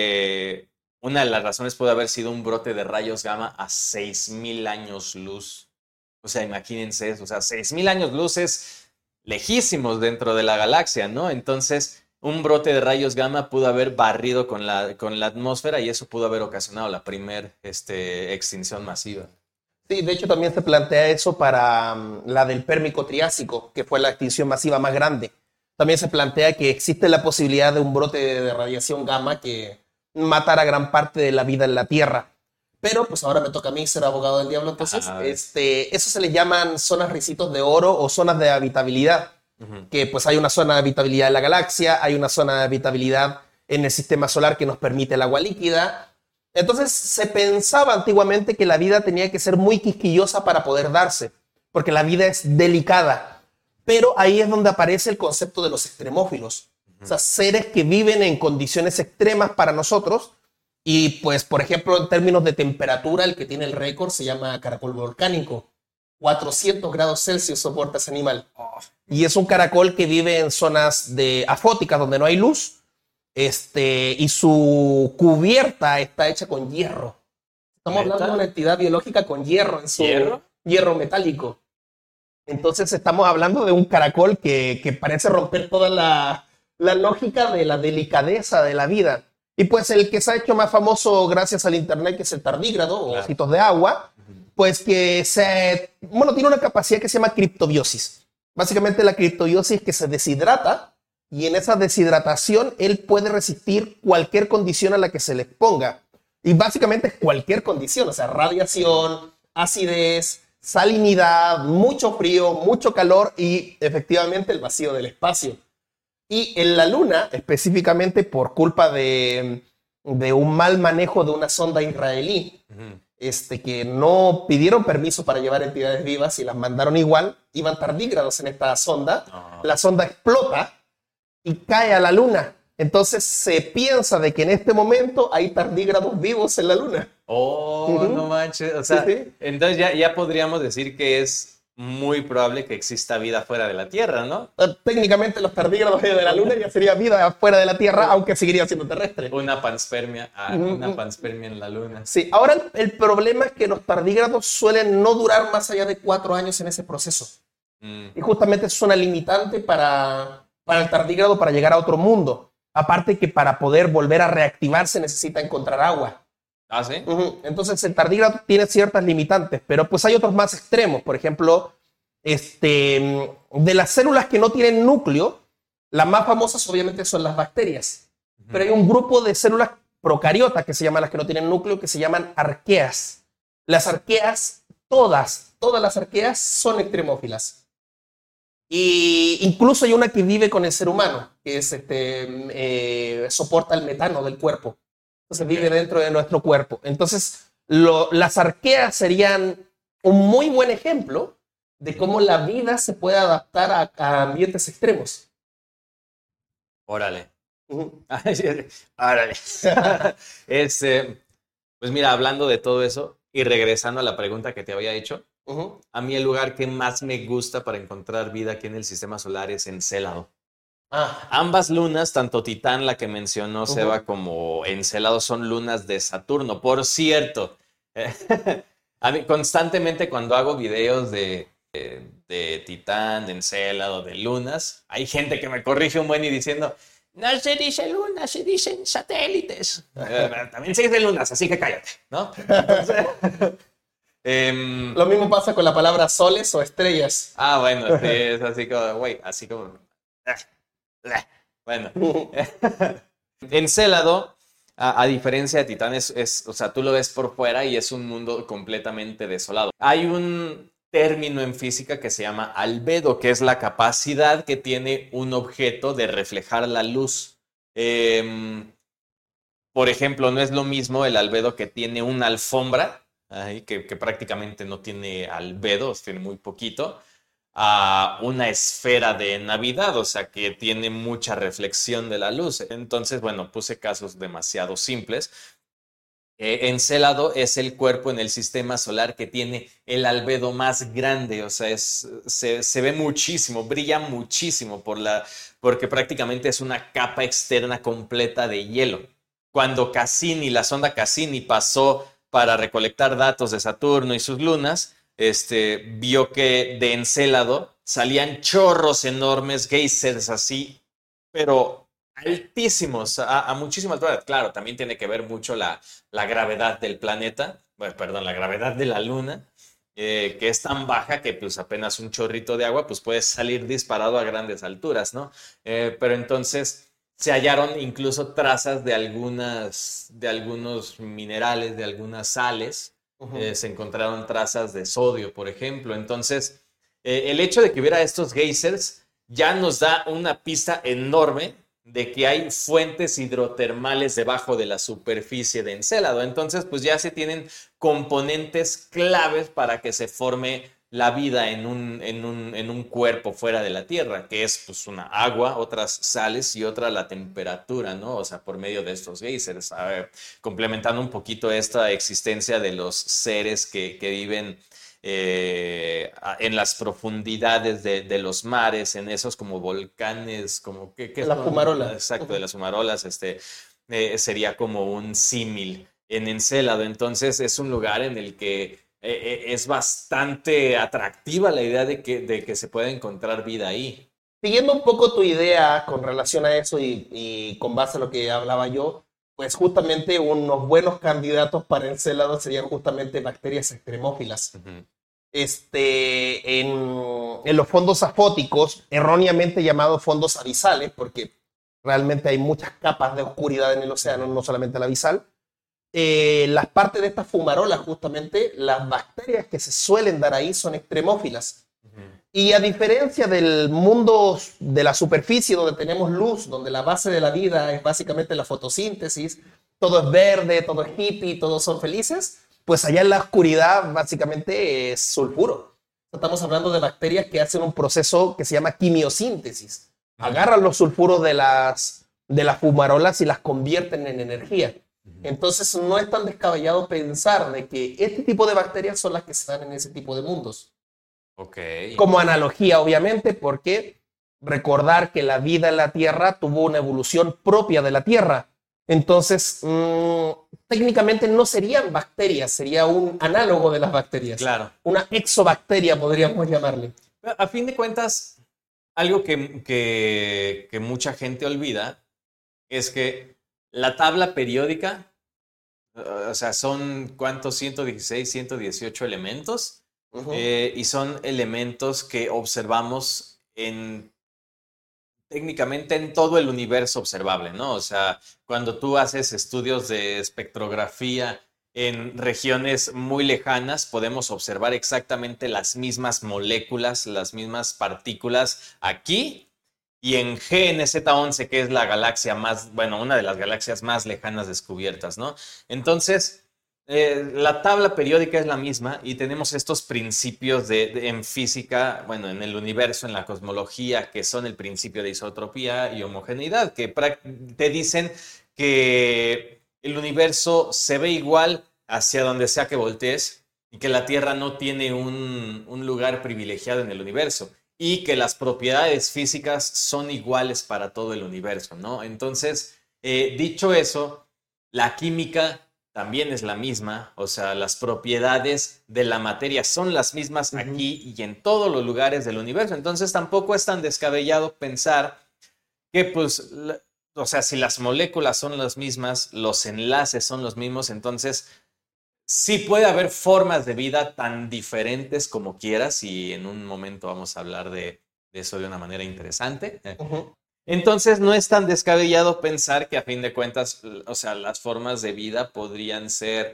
de las razones puede haber sido un brote de rayos gamma a 6,000 años luz. O sea, imagínense eso, o sea, 6,000 años luz es lejísimos dentro de la galaxia, ¿no? Entonces, un brote de rayos gamma pudo haber barrido con la atmósfera, y eso pudo haber ocasionado la primera extinción masiva. Sí, de hecho también se plantea eso para la del Pérmico Triásico, que fue la extinción masiva más grande. También se plantea que existe la posibilidad de un brote de radiación gamma que matara gran parte de la vida en la Tierra. Pero pues ahora me toca a mí ser abogado del diablo, entonces eso se le llaman zonas ricitos de oro o zonas de habitabilidad, que pues hay una zona de habitabilidad en la galaxia, hay una zona de habitabilidad en el sistema solar que nos permite el agua líquida. Entonces se pensaba antiguamente que la vida tenía que ser muy quisquillosa para poder darse, porque la vida es delicada. Pero ahí es donde aparece el concepto de los extremófilos, o sea, seres que viven en condiciones extremas para nosotros. Y pues, por ejemplo, en términos de temperatura, el que tiene el récord se llama caracol volcánico. 400 grados Celsius soporta ese animal. Y es un caracol que vive en zonas afóticas donde no hay luz. Y su cubierta está hecha con hierro. Estamos hablando de una entidad biológica con hierro en su hierro metálico. Entonces estamos hablando de un caracol que parece romper toda la lógica de la delicadeza de la vida. Y pues el que se ha hecho más famoso gracias al internet, que es el tardígrado, o ojitos de agua, pues que tiene una capacidad que se llama criptobiosis. Básicamente la criptobiosis es que se deshidrata, y en esa deshidratación él puede resistir cualquier condición a la que se le exponga. Y básicamente cualquier condición, o sea, radiación, acidez, salinidad, mucho frío, mucho calor y efectivamente el vacío del espacio. Y en la Luna, específicamente por culpa de un mal manejo de una sonda israelí, que no pidieron permiso para llevar entidades vivas y las mandaron igual, iban tardígrados en esta sonda, la sonda explota y cae a la Luna. Entonces se piensa de que en este momento hay tardígrados vivos en la Luna. No manches, o sea, entonces ya podríamos decir que es muy probable que exista vida fuera de la Tierra, ¿no? Técnicamente los tardígrados de la Luna ya sería vida fuera de la Tierra, aunque seguiría siendo terrestre. Una panspermia en la Luna. Sí, ahora el problema es que los tardígrados suelen no durar más allá de 4 años en ese proceso. Y justamente es una limitante para el tardígrado para llegar a otro mundo. Aparte que para poder volver a reactivarse necesita encontrar agua. ¿Ah, sí? Entonces el tardígrado tiene ciertas limitantes, pero pues hay otros más extremos. Por ejemplo, de las células que no tienen núcleo, las más famosas obviamente son las bacterias. Pero hay un grupo de células procariotas que se llaman las que no tienen núcleo, que se llaman arqueas. Las arqueas, todas las arqueas son extremófilas. Y incluso hay una que vive con el ser humano, que es, soporta el metano del cuerpo. Entonces vive dentro de nuestro cuerpo. Entonces las arqueas serían un muy buen ejemplo de cómo la vida se puede adaptar a ambientes extremos. Órale. Ujú. Órale. Pues mira, hablando de todo eso y regresando a la pregunta que te había hecho, Ujú. a mí el lugar que más me gusta para encontrar vida aquí en el sistema solar es Encélado. Ah, Ambas lunas, tanto Titán, la que mencionó ujú. Seba, como Encélado, son lunas de Saturno. Por cierto, a mí constantemente cuando hago videos de Titán, de Encélado, de lunas, hay gente que me corrige un buen y diciendo, no se dice lunas, se dicen satélites. También se dicen lunas, así que cállate, ¿no? Entonces, em, Lo mismo pasa con la palabra soles o estrellas. bueno, sí, es así como, güey, así como... Bueno, Encélado, a diferencia de Titán, o sea, tú lo ves por fuera y es un mundo completamente desolado. Hay un término en física que se llama albedo, que es la capacidad que tiene un objeto de reflejar la luz. Por ejemplo, no es lo mismo el albedo que tiene una alfombra, que prácticamente no tiene albedo, tiene muy poquito, a una esfera de Navidad, o sea, que tiene mucha reflexión de la luz. Entonces, bueno, puse casos demasiado simples. Encélado es el cuerpo en el sistema solar que tiene el albedo más grande, o sea, se ve muchísimo, brilla muchísimo porque prácticamente es una capa externa completa de hielo. Cuando Cassini, la sonda Cassini pasó para recolectar datos de Saturno y sus lunas, vio que de Encélado salían chorros enormes, geysers así, pero altísimos, a muchísima altura. Claro, también tiene que ver mucho la gravedad del planeta, bueno, perdón, la gravedad de la luna, que es tan baja que pues apenas un chorrito de agua pues puede salir disparado a grandes alturas, ¿no? Pero entonces se hallaron incluso trazas de algunos minerales, de algunas sales, Ujú. se encontraron trazas de sodio, por ejemplo. Entonces, el hecho de que hubiera estos geysers ya nos da una pista enorme de que hay fuentes hidrotermales debajo de la superficie de Encélado. Entonces, pues ya se tienen componentes claves para que se forme la vida en un cuerpo fuera de la Tierra, que es pues una agua, otras sales y otra la temperatura, ¿no? O sea, por medio de estos geysers. A ver, complementando un poquito esta existencia de los seres que viven en las profundidades de los mares, en esos como volcanes, como ¿qué La son? fumarola. Exacto, de Ujú. las fumarolas, sería como un símil en Encélado. Entonces es un lugar en el que es bastante atractiva la idea de que se pueda encontrar vida ahí. Siguiendo un poco tu idea con relación a eso y con base a lo que hablaba yo, pues justamente unos buenos candidatos para Encelado serían justamente bacterias extremófilas. Ujú, En los fondos afóticos, erróneamente llamados fondos abisales, porque realmente hay muchas capas de oscuridad en el océano, ujú, no solamente la abisal, las partes de estas fumarolas, justamente, las bacterias que se suelen dar ahí son extremófilas. ujú. Y a diferencia del mundo de la superficie donde tenemos luz, donde la base de la vida es básicamente la fotosíntesis, todo es verde, todo es hippie, todos son felices, pues allá en la oscuridad básicamente es sulfuro. Estamos hablando de bacterias que hacen un proceso que se llama quimiosíntesis. Agarran los sulfuros de las fumarolas y las convierten en energía. Entonces no es tan descabellado pensar de que este tipo de bacterias son las que se dan en ese tipo de mundos. Ok. Como analogía, obviamente, porque recordar que la vida en la Tierra tuvo una evolución propia de la Tierra. Entonces, técnicamente no serían bacterias, sería un análogo de las bacterias. Claro. Una exobacteria podríamos llamarle. A fin de cuentas, algo que mucha gente olvida es que la tabla periódica, o sea, son ¿cuántos? 116, 118 elementos, Uh -huh. y son elementos que observamos técnicamente en todo el universo observable, ¿no? O sea, cuando tú haces estudios de espectrografía en regiones muy lejanas, podemos observar exactamente las mismas moléculas, las mismas partículas aquí y en GNZ11, que es la galaxia más, bueno, una de las galaxias más lejanas descubiertas, ¿no? Entonces, La tabla periódica es la misma y tenemos estos principios en física, bueno, en el universo, en la cosmología, que son el principio de isotropía y homogeneidad, que te dicen que el universo se ve igual hacia donde sea que voltees y que la Tierra no tiene un lugar privilegiado en el universo y que las propiedades físicas son iguales para todo el universo, ¿no? Entonces, dicho eso, la química también es la misma, o sea, las propiedades de la materia son las mismas aquí y en todos los lugares del universo. Entonces tampoco es tan descabellado pensar que, pues, o sea, si las moléculas son las mismas, los enlaces son los mismos, entonces sí puede haber formas de vida tan diferentes como quieras y en un momento vamos a hablar de eso de una manera interesante. Entonces no es tan descabellado pensar que a fin de cuentas, o sea, las formas de vida podrían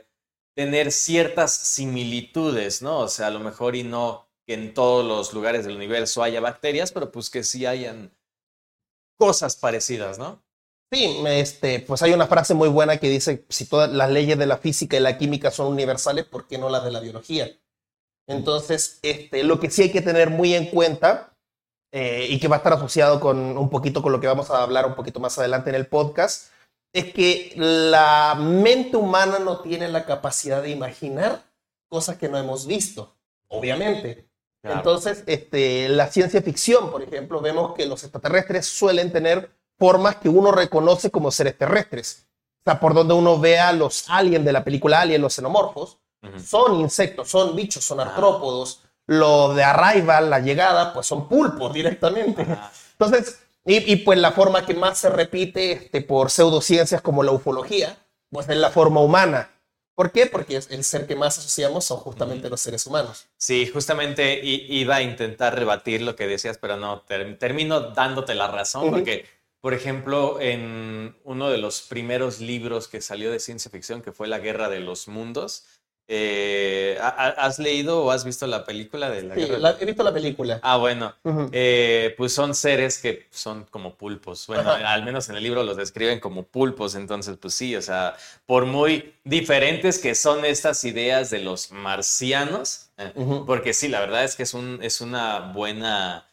tener ciertas similitudes, ¿no? O sea, a lo mejor y no que en todos los lugares del universo haya bacterias, pero pues que sí hayan cosas parecidas, ¿no? Sí, pues hay una frase muy buena que dice, si todas las leyes de la física y la química son universales, ¿por qué no las de la biología? Entonces, lo que sí hay que tener muy en cuenta y que va a estar asociado con un poquito con lo que vamos a hablar un poquito más adelante en el podcast, es que la mente humana no tiene la capacidad de imaginar cosas que no hemos visto, obviamente. Claro. Entonces, la ciencia ficción, por ejemplo, vemos que los extraterrestres suelen tener formas que uno reconoce como seres terrestres. O sea, por donde uno vea los aliens de la película Alien, los xenomorfos, son insectos, son bichos, son artrópodos. Lo de Arrival, la llegada, pues son pulpos directamente. Entonces, y pues la forma que más se repite por pseudociencias como la ufología, pues es la forma humana. ¿Por qué? Porque el ser que más asociamos son justamente los seres humanos. Sí, justamente iba a intentar rebatir lo que decías, pero no, termino dándote la razón, porque, por ejemplo, en uno de los primeros libros que salió de ciencia ficción, que fue La Guerra de los Mundos, ¿has leído o has visto la película de la guerra? He visto la película. Ah, bueno. Pues son seres que son como pulpos. Bueno, al menos en el libro los describen como pulpos. Entonces, pues sí, o sea, por muy diferentes que son estas ideas de los marcianos, porque sí, la verdad es que es una buena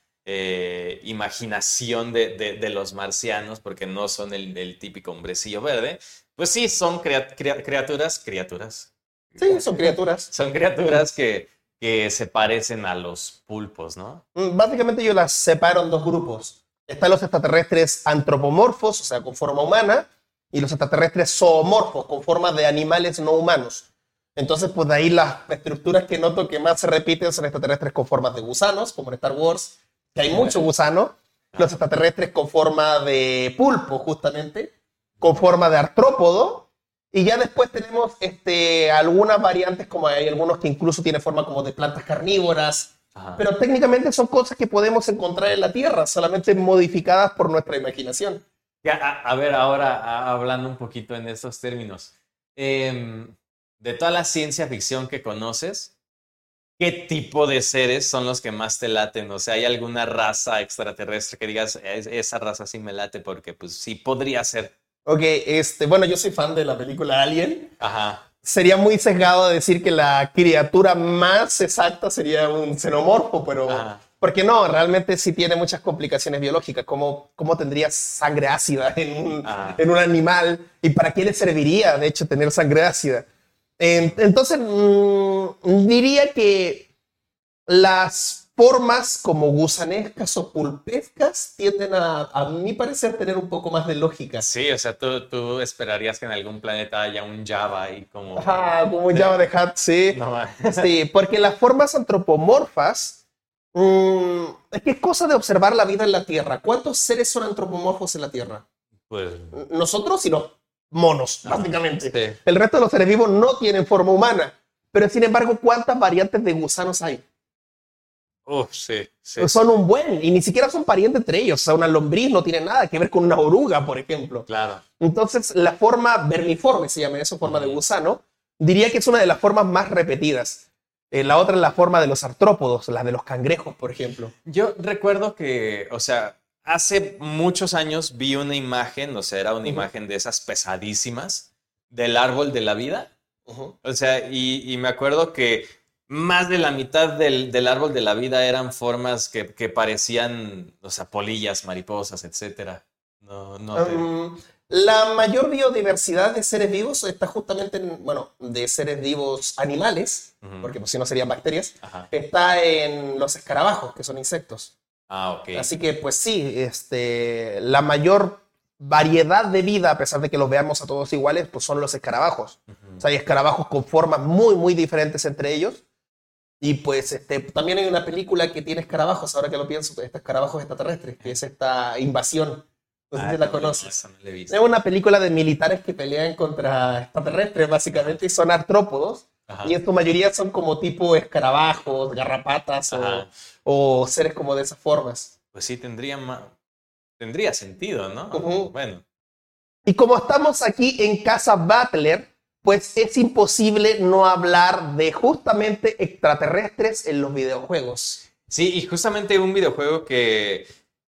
imaginación de los marcianos, porque no son el típico hombrecillo verde. Pues sí, son criaturas. Sí, son criaturas. Son criaturas que se parecen a los pulpos, ¿no? Básicamente yo las separo en dos grupos. Están los extraterrestres antropomorfos, o sea, con forma humana, y los extraterrestres zoomorfos, con forma de animales no humanos. Entonces, pues de ahí las estructuras que noto que más se repiten son extraterrestres con formas de gusanos, como en Star Wars, que hay mucho gusano. Los extraterrestres con forma de pulpo, justamente, con forma de artrópodo. Y ya después tenemos algunas variantes, como hay algunos que incluso tienen forma como de plantas carnívoras. Pero técnicamente son cosas que podemos encontrar en la Tierra, solamente modificadas por nuestra imaginación. A ver, ahora hablando un poquito en estos términos. De toda la ciencia ficción que conoces, ¿qué tipo de seres son los que más te laten? O sea, ¿hay alguna raza extraterrestre que digas, esa raza sí me late porque pues sí podría ser? Ok, bueno, yo soy fan de la película Alien. Ajá. Sería muy sesgado decir que la criatura más exacta sería un xenomorfo, pero... Porque no, realmente sí tiene muchas complicaciones biológicas. ¿Cómo tendrías sangre ácida en un animal? ¿Y para qué le serviría, de hecho, tener sangre ácida? Entonces, diría que las formas como gusanescas o pulpescas tienden a mi parecer, tener un poco más de lógica. Sí, o sea, tú esperarías que en algún planeta haya un Java ahí como... como un Java de Hutt, sí. No, sí, porque las formas antropomorfas, es que es cosa de observar la vida en la Tierra. ¿Cuántos seres son antropomorfos en la Tierra? Pues... Nosotros y los monos, básicamente. Sí. El resto de los seres vivos no tienen forma humana. Pero, sin embargo, ¿cuántas variantes de gusanos hay? Sí. Son un buen, y ni siquiera son parientes entre ellos. O sea, una lombriz no tiene nada que ver con una oruga, por ejemplo. Claro. Entonces, la forma vermiforme, se llama eso, forma de gusano, diría que es una de las formas más repetidas. La otra es la forma de los artrópodos, la de los cangrejos, por ejemplo. Yo recuerdo que, o sea, hace muchos años vi una imagen, o sea, era una imagen de esas pesadísimas, del árbol de la vida. O sea, y me acuerdo que más de la mitad del árbol de la vida eran formas que parecían, o sea, polillas, mariposas, etcétera. No te... La mayor biodiversidad de seres vivos está justamente bueno, de seres vivos animales, porque pues, si no serían bacterias, está en los escarabajos, que son insectos. Ah, ok. Así que, pues sí, la mayor variedad de vida, a pesar de que los veamos a todos iguales, pues son los escarabajos. O sea, hay escarabajos con formas muy, muy diferentes entre ellos. Y pues también hay una película que tiene escarabajos, ahora que lo pienso, escarabajos extraterrestres, que es esta Invasión. No sé si la conoces. No la he visto. Es una película de militares que pelean contra extraterrestres, básicamente, y son artrópodos. Y en su mayoría son como tipo escarabajos, garrapatas o seres como de esas formas. Pues sí, tendría sentido, ¿no? Bueno. Y como estamos aquí en Casa Butler, pues es imposible no hablar de justamente extraterrestres en los videojuegos. Sí, y justamente un videojuego que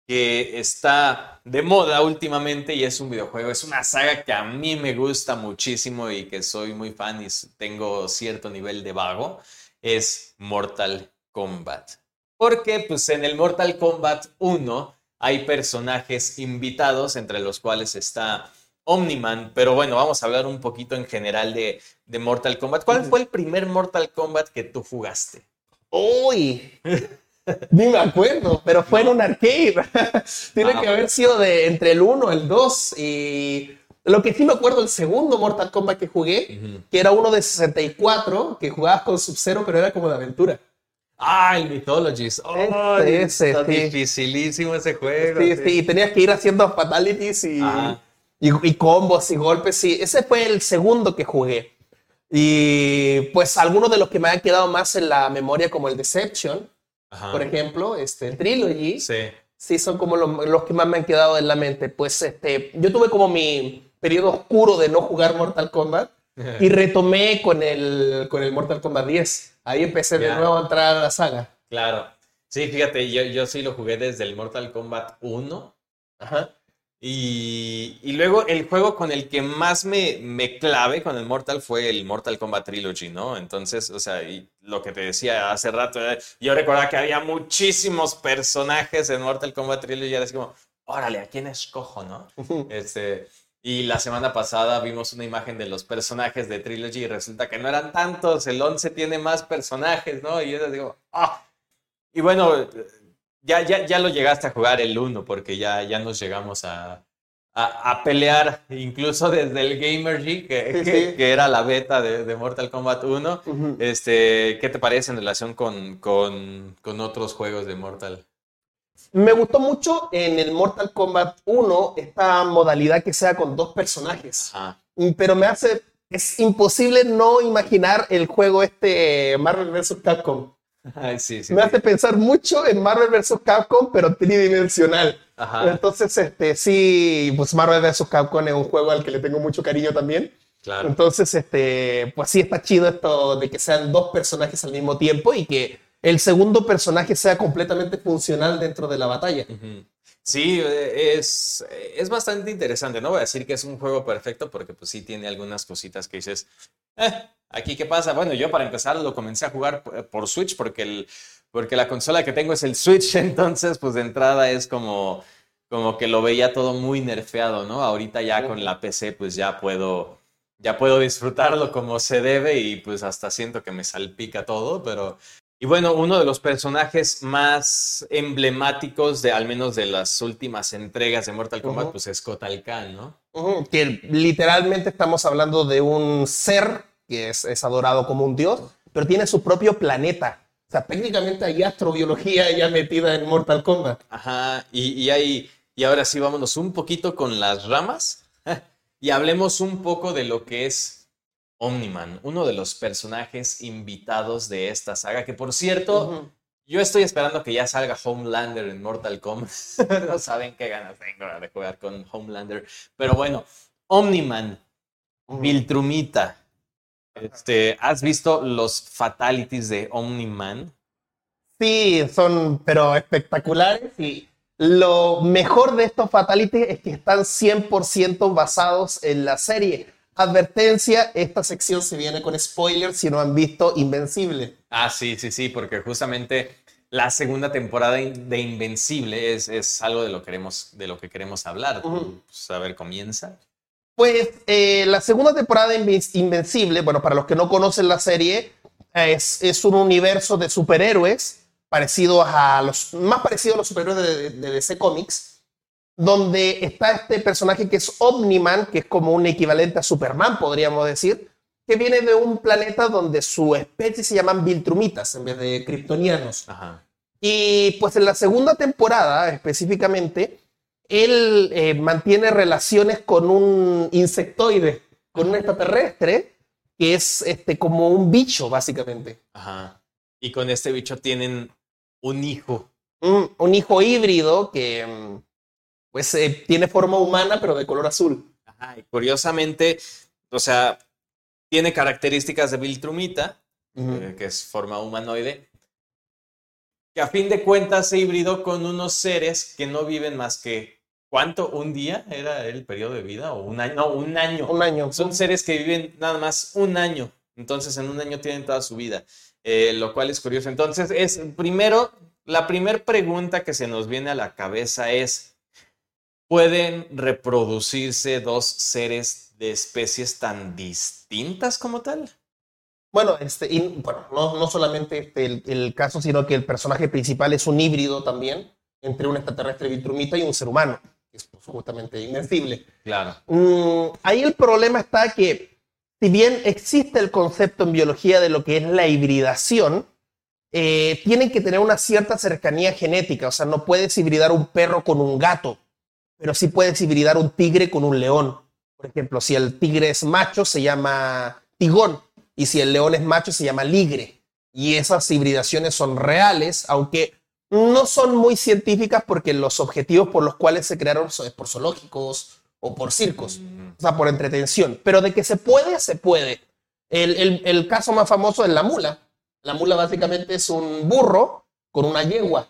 está de moda últimamente y es un videojuego, es una saga que a mí me gusta muchísimo y que soy muy fan y tengo cierto nivel de vago, es Mortal Kombat. Porque pues en el Mortal Kombat 1 hay personajes invitados, entre los cuales está Omni-Man, pero bueno, vamos a hablar un poquito en general de Mortal Kombat. ¿Cuál fue el primer Mortal Kombat que tú jugaste? ¡Uy! Ni me acuerdo, pero fue en un arcade. Tiene que haber sido entre el 1 y el 2. Y lo que sí me acuerdo, el segundo Mortal Kombat que jugué, que era uno de 64, que jugabas con Sub-Zero, pero era como de aventura. Ah, el Mythologies. Oh, está dificilísimo ese juego. Sí, y tenías que ir haciendo fatalities y combos y golpes. Sí, ese fue el segundo que jugué. Y pues algunos de los que me han quedado más en la memoria, como el Deception, por ejemplo, el Trilogy, sí son como los que más me han quedado en la mente. Pues yo tuve como mi periodo oscuro de no jugar Mortal Kombat y retomé con el Mortal Kombat 10. Ahí empecé de nuevo a entrar a la saga. Claro. Sí, fíjate, yo sí lo jugué desde el Mortal Kombat 1. Y luego el juego con el que más me clavé con el Mortal fue el Mortal Kombat Trilogy, ¿no? Entonces, o sea, y lo que te decía hace rato, yo recordaba que había muchísimos personajes en Mortal Kombat Trilogy y era así como, órale, ¿a quién escojo, no? Y la semana pasada vimos una imagen de los personajes de Trilogy y resulta que no eran tantos, el 11 tiene más personajes, ¿no? Y yo les digo, ¡ah! Y bueno, ya lo llegaste a jugar el 1 porque ya nos llegamos a pelear incluso desde el Gamergy, que era la beta de Mortal Kombat 1. ¿Qué te parece en relación con otros juegos de Mortal? Me gustó mucho en el Mortal Kombat 1 esta modalidad que sea con dos personajes. Pero es imposible no imaginar el juego Marvel vs. Capcom. Me hace pensar mucho en Marvel vs. Capcom, pero tridimensional. Entonces, sí, pues Marvel vs. Capcom es un juego al que le tengo mucho cariño también. Claro. Entonces, pues sí está chido esto de que sean dos personajes al mismo tiempo y que el segundo personaje sea completamente funcional dentro de la batalla. Sí, es bastante interesante. No voy a decir que es un juego perfecto porque pues sí tiene algunas cositas que dices, ¿aquí qué pasa? Bueno, yo para empezar lo comencé a jugar por Switch porque la consola que tengo es el Switch, entonces pues de entrada es como que lo veía todo muy nerfeado, ¿no? Ahorita ya con la PC pues ya puedo disfrutarlo como se debe y pues hasta siento que me salpica todo, pero... Y bueno, uno de los personajes más emblemáticos al menos de las últimas entregas de Mortal Kombat, pues es Kotal Kahn, ¿no? Que literalmente estamos hablando de un ser que es adorado como un dios, pero tiene su propio planeta. O sea, técnicamente hay astrobiología ya metida en Mortal Kombat. Y ahora sí, vámonos un poquito con las ramas y hablemos un poco de lo que es Omni-Man, uno de los personajes invitados de esta saga, que por cierto, yo estoy esperando que ya salga Homelander en Mortal Kombat. No saben qué ganas tengo de jugar con Homelander. Pero bueno, Omni-Man, Viltrumita. ¿Has visto los fatalities de Omni-Man? Sí, son pero espectaculares y lo mejor de estos fatalities es que están 100% basados en la serie. Advertencia, esta sección se viene con spoilers si no han visto Invencible. Ah, sí, porque justamente la segunda temporada de Invencible es algo de lo que queremos hablar. Pues, a ver, comienza. Pues la segunda temporada de Invencible, bueno, para los que no conocen la serie, es un universo de superhéroes más parecido a los superhéroes de DC Comics, donde está este personaje que es Omni-Man, que es como un equivalente a Superman, podríamos decir, que viene de un planeta donde su especie se llaman Viltrumitas en vez de kryptonianos. Ajá. Y pues en la segunda temporada, específicamente, él mantiene relaciones con un insectoide, con un extraterrestre, que es como un bicho, básicamente. Ajá. Y con este bicho tienen un hijo. Un hijo híbrido que pues tiene forma humana, pero de color azul. Ajá. Y curiosamente, o sea, tiene características de Viltrumita, que es forma humanoide, que a fin de cuentas se hibridó con unos seres que no viven más que, ¿cuánto? ¿Un día era el periodo de vida? ¿O un año? No, un año. Un año. Son seres que viven nada más un año. Entonces, en un año tienen toda su vida. Lo cual es curioso. Entonces, la primera pregunta que se nos viene a la cabeza es, ¿pueden reproducirse dos seres de especies tan distintas como tal? Bueno, no solamente el caso, sino que el personaje principal es un híbrido también entre un extraterrestre Viltrumita y un ser humano, que es pues, justamente Invencible. Claro. Ahí el problema está que, si bien existe el concepto en biología de lo que es la hibridación, tienen que tener una cierta cercanía genética. O sea, no puedes hibridar un perro con un gato, pero sí puedes hibridar un tigre con un león. Por ejemplo, si el tigre es macho, se llama tigón, y si el león es macho, se llama ligre. Y esas hibridaciones son reales, aunque no son muy científicas porque los objetivos por los cuales se crearon son por zoológicos o por circos, o sea, por entretención. Pero de que se puede, se puede. El caso más famoso es la mula. La mula básicamente es un burro con una yegua.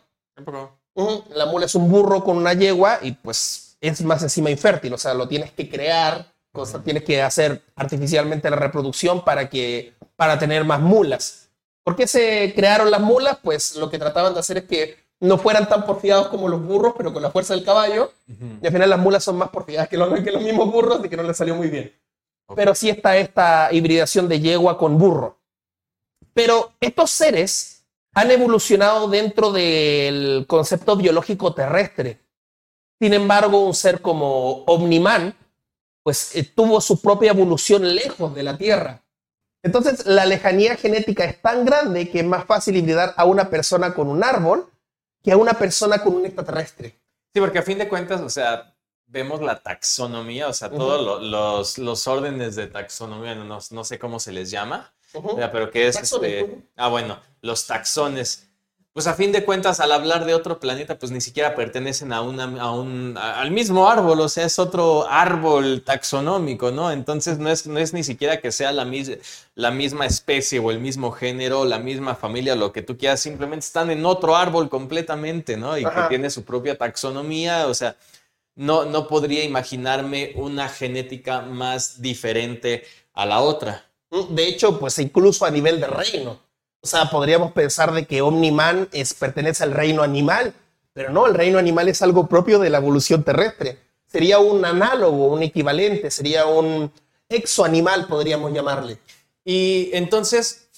La mula es un burro con una yegua y pues es más encima infértil, o sea, lo tienes que crear, tienes que hacer artificialmente la reproducción para tener más mulas. ¿Por qué se crearon las mulas? Pues lo que trataban de hacer es que no fueran tan porfiados como los burros, pero con la fuerza del caballo. Y al final las mulas son más porfiadas que los mismos burros, y que no les salió muy bien. Pero sí está esta hibridación de yegua con burro. Pero estos seres han evolucionado dentro del concepto biológico terrestre. Sin embargo, un ser como Omni-Man, pues tuvo su propia evolución lejos de la Tierra. Entonces, la lejanía genética es tan grande que es más fácil hibridar a una persona con un árbol que a una persona con un extraterrestre. Sí, porque a fin de cuentas, o sea, vemos la taxonomía, o sea, todos los órdenes de taxonomía, no sé cómo se les llama, pero que es los taxones. Pues a fin de cuentas, al hablar de otro planeta, pues ni siquiera pertenecen al mismo árbol, o sea, es otro árbol taxonómico, ¿no? Entonces no es ni siquiera que sea la misma especie o el mismo género, la misma familia, lo que tú quieras, simplemente están en otro árbol completamente, ¿no? Y que tiene su propia taxonomía, o sea, no podría imaginarme una genética más diferente a la otra. De hecho, pues incluso a nivel de reino. O sea, podríamos pensar de que Omni-Man pertenece al reino animal, pero no, el reino animal es algo propio de la evolución terrestre. Sería un análogo, un equivalente, sería un exoanimal, podríamos llamarle. Y entonces,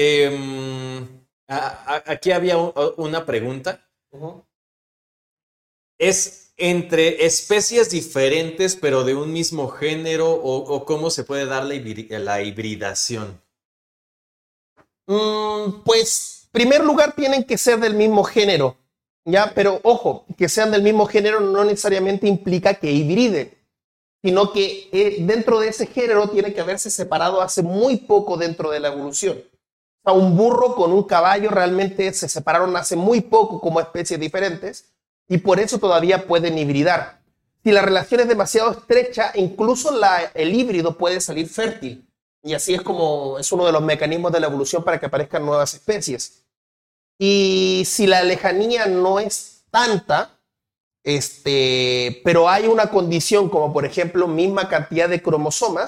aquí había una pregunta. ¿Es entre especies diferentes, pero de un mismo género, o cómo se puede dar la hibridación? Pues, en primer lugar, tienen que ser del mismo género, ¿ya? Pero, ojo, que sean del mismo género no necesariamente implica que hibriden, sino que dentro de ese género tiene que haberse separado hace muy poco dentro de la evolución. O sea, un burro con un caballo realmente se separaron hace muy poco como especies diferentes y por eso todavía pueden hibridar. Si la relación es demasiado estrecha, incluso el híbrido puede salir fértil. Y así es uno de los mecanismos de la evolución para que aparezcan nuevas especies. Y si la lejanía no es tanta, pero hay una condición como por ejemplo misma cantidad de cromosomas,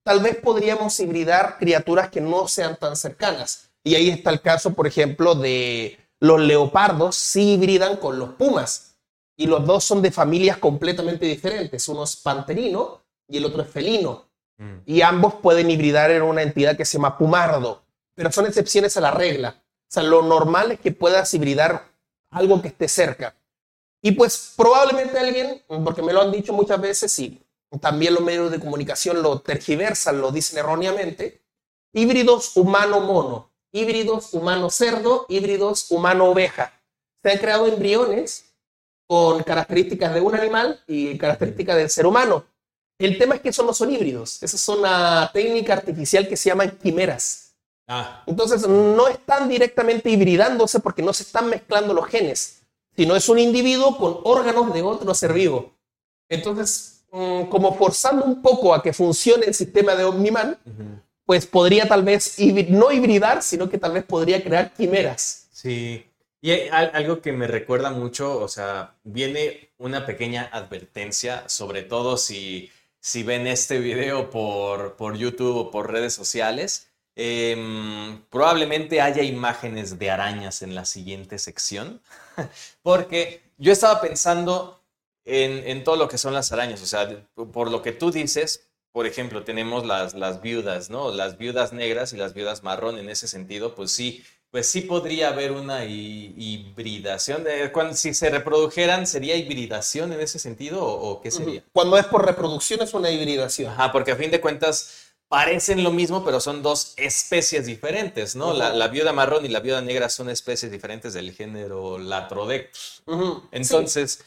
tal vez podríamos hibridar criaturas que no sean tan cercanas. Y ahí está el caso, por ejemplo, de los leopardos, sí hibridan con los pumas. Y los dos son de familias completamente diferentes. Uno es panterino y el otro es felino. Y ambos pueden hibridar en una entidad que se llama pumardo. Pero son excepciones a la regla. O sea, lo normal es que puedas hibridar algo que esté cerca. Y pues probablemente alguien, porque me lo han dicho muchas veces y también los medios de comunicación lo tergiversan, lo dicen erróneamente, híbridos humano-mono, híbridos humano-cerdo, híbridos humano-oveja. Se han creado embriones con características de un animal y características del ser humano. El tema es que esos no son híbridos. Esa es una técnica artificial que se llama quimeras. Entonces no están directamente hibridándose porque no se están mezclando los genes, sino es un individuo con órganos de otro ser vivo. Entonces, como forzando un poco a que funcione el sistema de Omniman, pues podría tal vez no hibridar, sino que tal vez podría crear quimeras. Sí. Y hay algo que me recuerda mucho, o sea, viene una pequeña advertencia, sobre todo si ven este video por YouTube o por redes sociales. Probablemente haya imágenes de arañas en la siguiente sección, porque yo estaba pensando en todo lo que son las arañas, o sea, por lo que tú dices, por ejemplo, tenemos las viudas, ¿no? Las viudas negras y las viudas marrón. En ese sentido, pues sí podría haber una hibridación. Si se reprodujeran, ¿sería hibridación en ese sentido o qué sería? Cuando es por reproducción es una hibridación. Ajá, porque a fin de cuentas parecen lo mismo, pero son dos especies diferentes, ¿no? La viuda marrón y la viuda negra son especies diferentes del género Latrodectus. Entonces,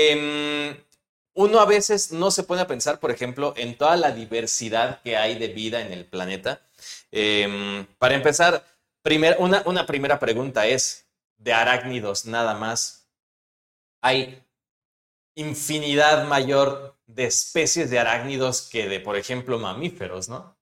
uno a veces no se pone a pensar, por ejemplo, en toda la diversidad que hay de vida en el planeta. Para empezar, una primera pregunta es, de arácnidos nada más, ¿hay infinidad mayor de especies de arácnidos que de, por ejemplo, mamíferos, no?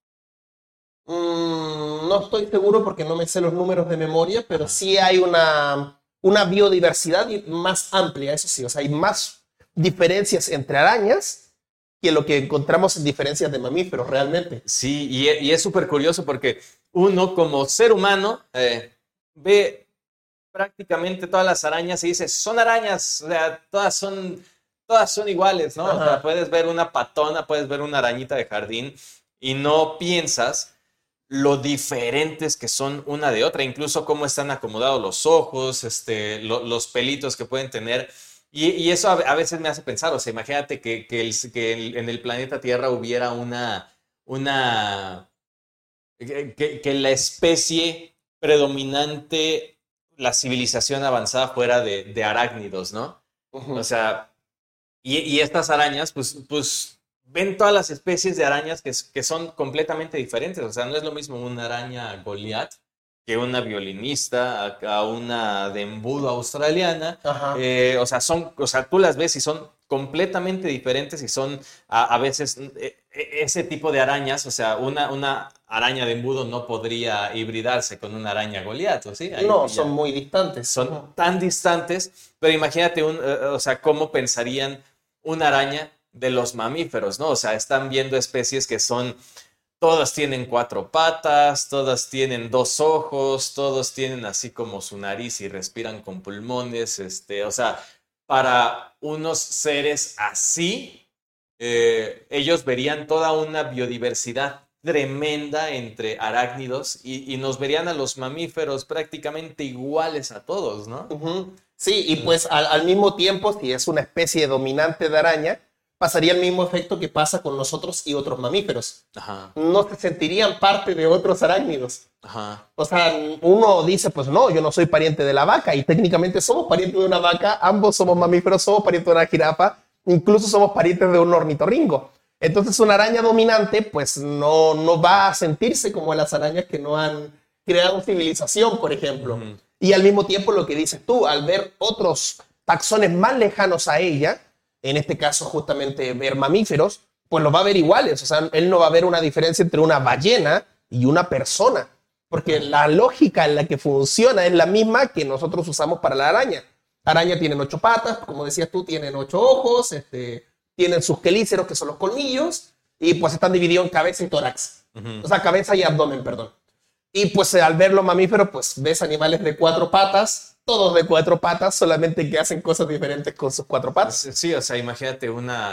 No estoy seguro porque no me sé los números de memoria, pero sí hay una biodiversidad más amplia, eso sí. O sea, hay más diferencias entre arañas que lo que encontramos en diferencias de mamíferos realmente. Sí, y es súper curioso porque uno como ser humano ve prácticamente todas las arañas y dice, son arañas, o sea, todas son iguales, ¿no? O sea, puedes ver una patona, puedes ver una arañita de jardín y no piensas lo diferentes que son una de otra, incluso cómo están acomodados los ojos, los pelitos que pueden tener. Y eso a veces me hace pensar, o sea, imagínate que en el planeta Tierra hubiera que la especie predominante, la civilización avanzada fuera de arácnidos, ¿no? O sea, y estas arañas, pues ven todas las especies de arañas que son completamente diferentes. O sea, no es lo mismo una araña Goliath que una violinista, a una de embudo australiana. O sea, tú las ves y son completamente diferentes y son a veces ese tipo de arañas. O sea, una araña de embudo no podría hibridarse con una araña Goliath, ¿o sí? No, son muy distantes. Son tan distantes, pero imagínate, o sea, cómo pensarían una araña de los mamíferos, ¿no? O sea, están viendo especies que todas tienen 4 patas, todas tienen 2 ojos, todos tienen así como su nariz y respiran con pulmones, o sea, para unos seres así, ellos verían toda una biodiversidad tremenda entre arácnidos y nos verían a los mamíferos prácticamente iguales a todos, ¿no? Sí, y pues al mismo tiempo, si es una especie dominante de araña, pasaría el mismo efecto que pasa con nosotros y otros mamíferos. No se sentirían parte de otros arácnidos. O sea, uno dice, pues no, yo no soy pariente de la vaca, y técnicamente somos parientes de una vaca, ambos somos mamíferos, somos parientes de una jirafa, incluso somos parientes de un ornitorrinco. Entonces una araña dominante pues no va a sentirse como las arañas que no han creado civilización, por ejemplo. Y al mismo tiempo lo que dices tú, al ver otros taxones más lejanos a ella, en este caso justamente ver mamíferos, pues los va a ver iguales. O sea, él no va a ver una diferencia entre una ballena y una persona, porque la lógica en la que funciona es la misma que nosotros usamos para la araña. La araña tiene 8 patas, como decías tú, tienen 8 ojos, tienen sus quelíceros, que son los colmillos, y pues están divididos en cabeza y tórax. Ujú. O sea, cabeza y abdomen, perdón. Y pues al ver los mamíferos, pues ves animales de 4 patas, todos de 4 patas, solamente que hacen cosas diferentes con sus 4 patas. Sí, o sea, imagínate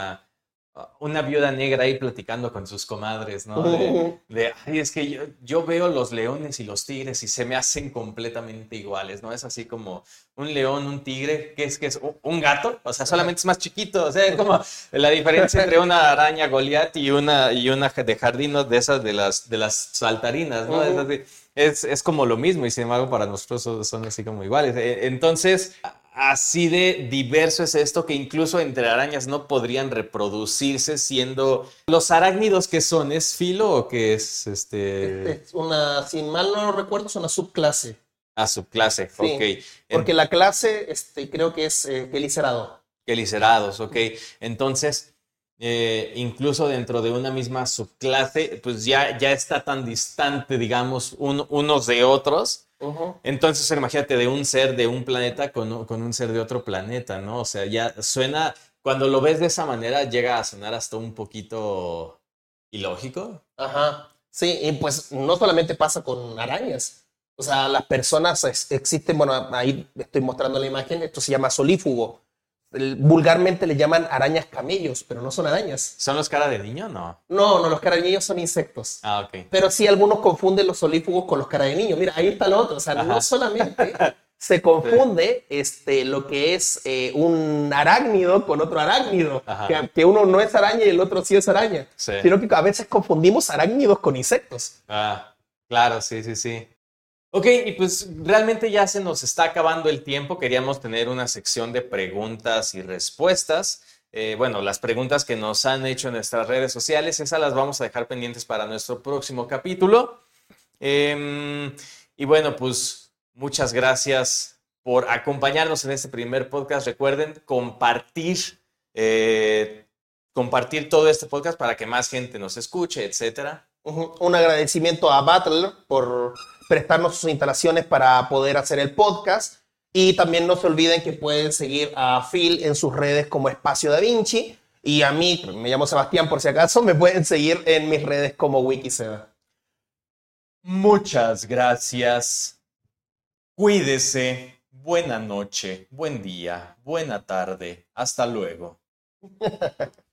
una viuda negra ahí platicando con sus comadres, ¿no? Ay, es que yo veo los leones y los tigres y se me hacen completamente iguales, ¿no? Es así como un león, un tigre, ¿qué es? ¿Un gato? O sea, solamente es más chiquito, o sea, es como la diferencia entre una araña Goliat y una de jardín, ¿no? De esas de las saltarinas, ¿no? Es como lo mismo y sin embargo para nosotros son así como iguales. Entonces, así de diverso es esto que incluso entre arañas no podrían reproducirse siendo... ¿Los arácnidos qué son? ¿Es filo o qué es Es una, si mal no lo recuerdo, es una subclase. subclase, Sí, ok. porque la clase creo que es quelicerado. Quelicerados, ok. Entonces, incluso dentro de una misma subclase, pues ya está tan distante, digamos, unos de otros. Entonces, imagínate de un ser de un planeta con un ser de otro planeta, ¿no? O sea, ya suena, cuando lo ves de esa manera, llega a sonar hasta un poquito ilógico. Ajá. Sí, y pues no solamente pasa con arañas. O sea, las personas existen, bueno, ahí estoy mostrando la imagen, esto se llama solífugo. Vulgarmente le llaman arañas camellos, pero no son arañas. ¿Son los cara de niño? No. No, los caramillos son insectos. Ah, ok. Pero sí algunos confunden los solífugos con los cara de niño. Mira, ahí está lo otro. O sea, no solamente se confunde lo que es un arácnido con otro arácnido. Que uno no es araña y el otro sí es araña. Sí. Sino que a veces confundimos arácnidos con insectos. Ah, claro, sí. Ok, y pues realmente ya se nos está acabando el tiempo. Queríamos tener una sección de preguntas y respuestas. Bueno, las preguntas que nos han hecho en nuestras redes sociales, esas las vamos a dejar pendientes para nuestro próximo capítulo. Y bueno, pues muchas gracias por acompañarnos en este primer podcast. Recuerden compartir todo este podcast para que más gente nos escuche, etcétera. Un agradecimiento a Battler por prestarnos sus instalaciones para poder hacer el podcast. Y también no se olviden que pueden seguir a Phil en sus redes como Espacio Da Vinci. Y a mí, me llamo Sebastián por si acaso, me pueden seguir en mis redes como Wikiseba. Muchas gracias. Cuídese. Buena noche, buen día, buena tarde. Hasta luego.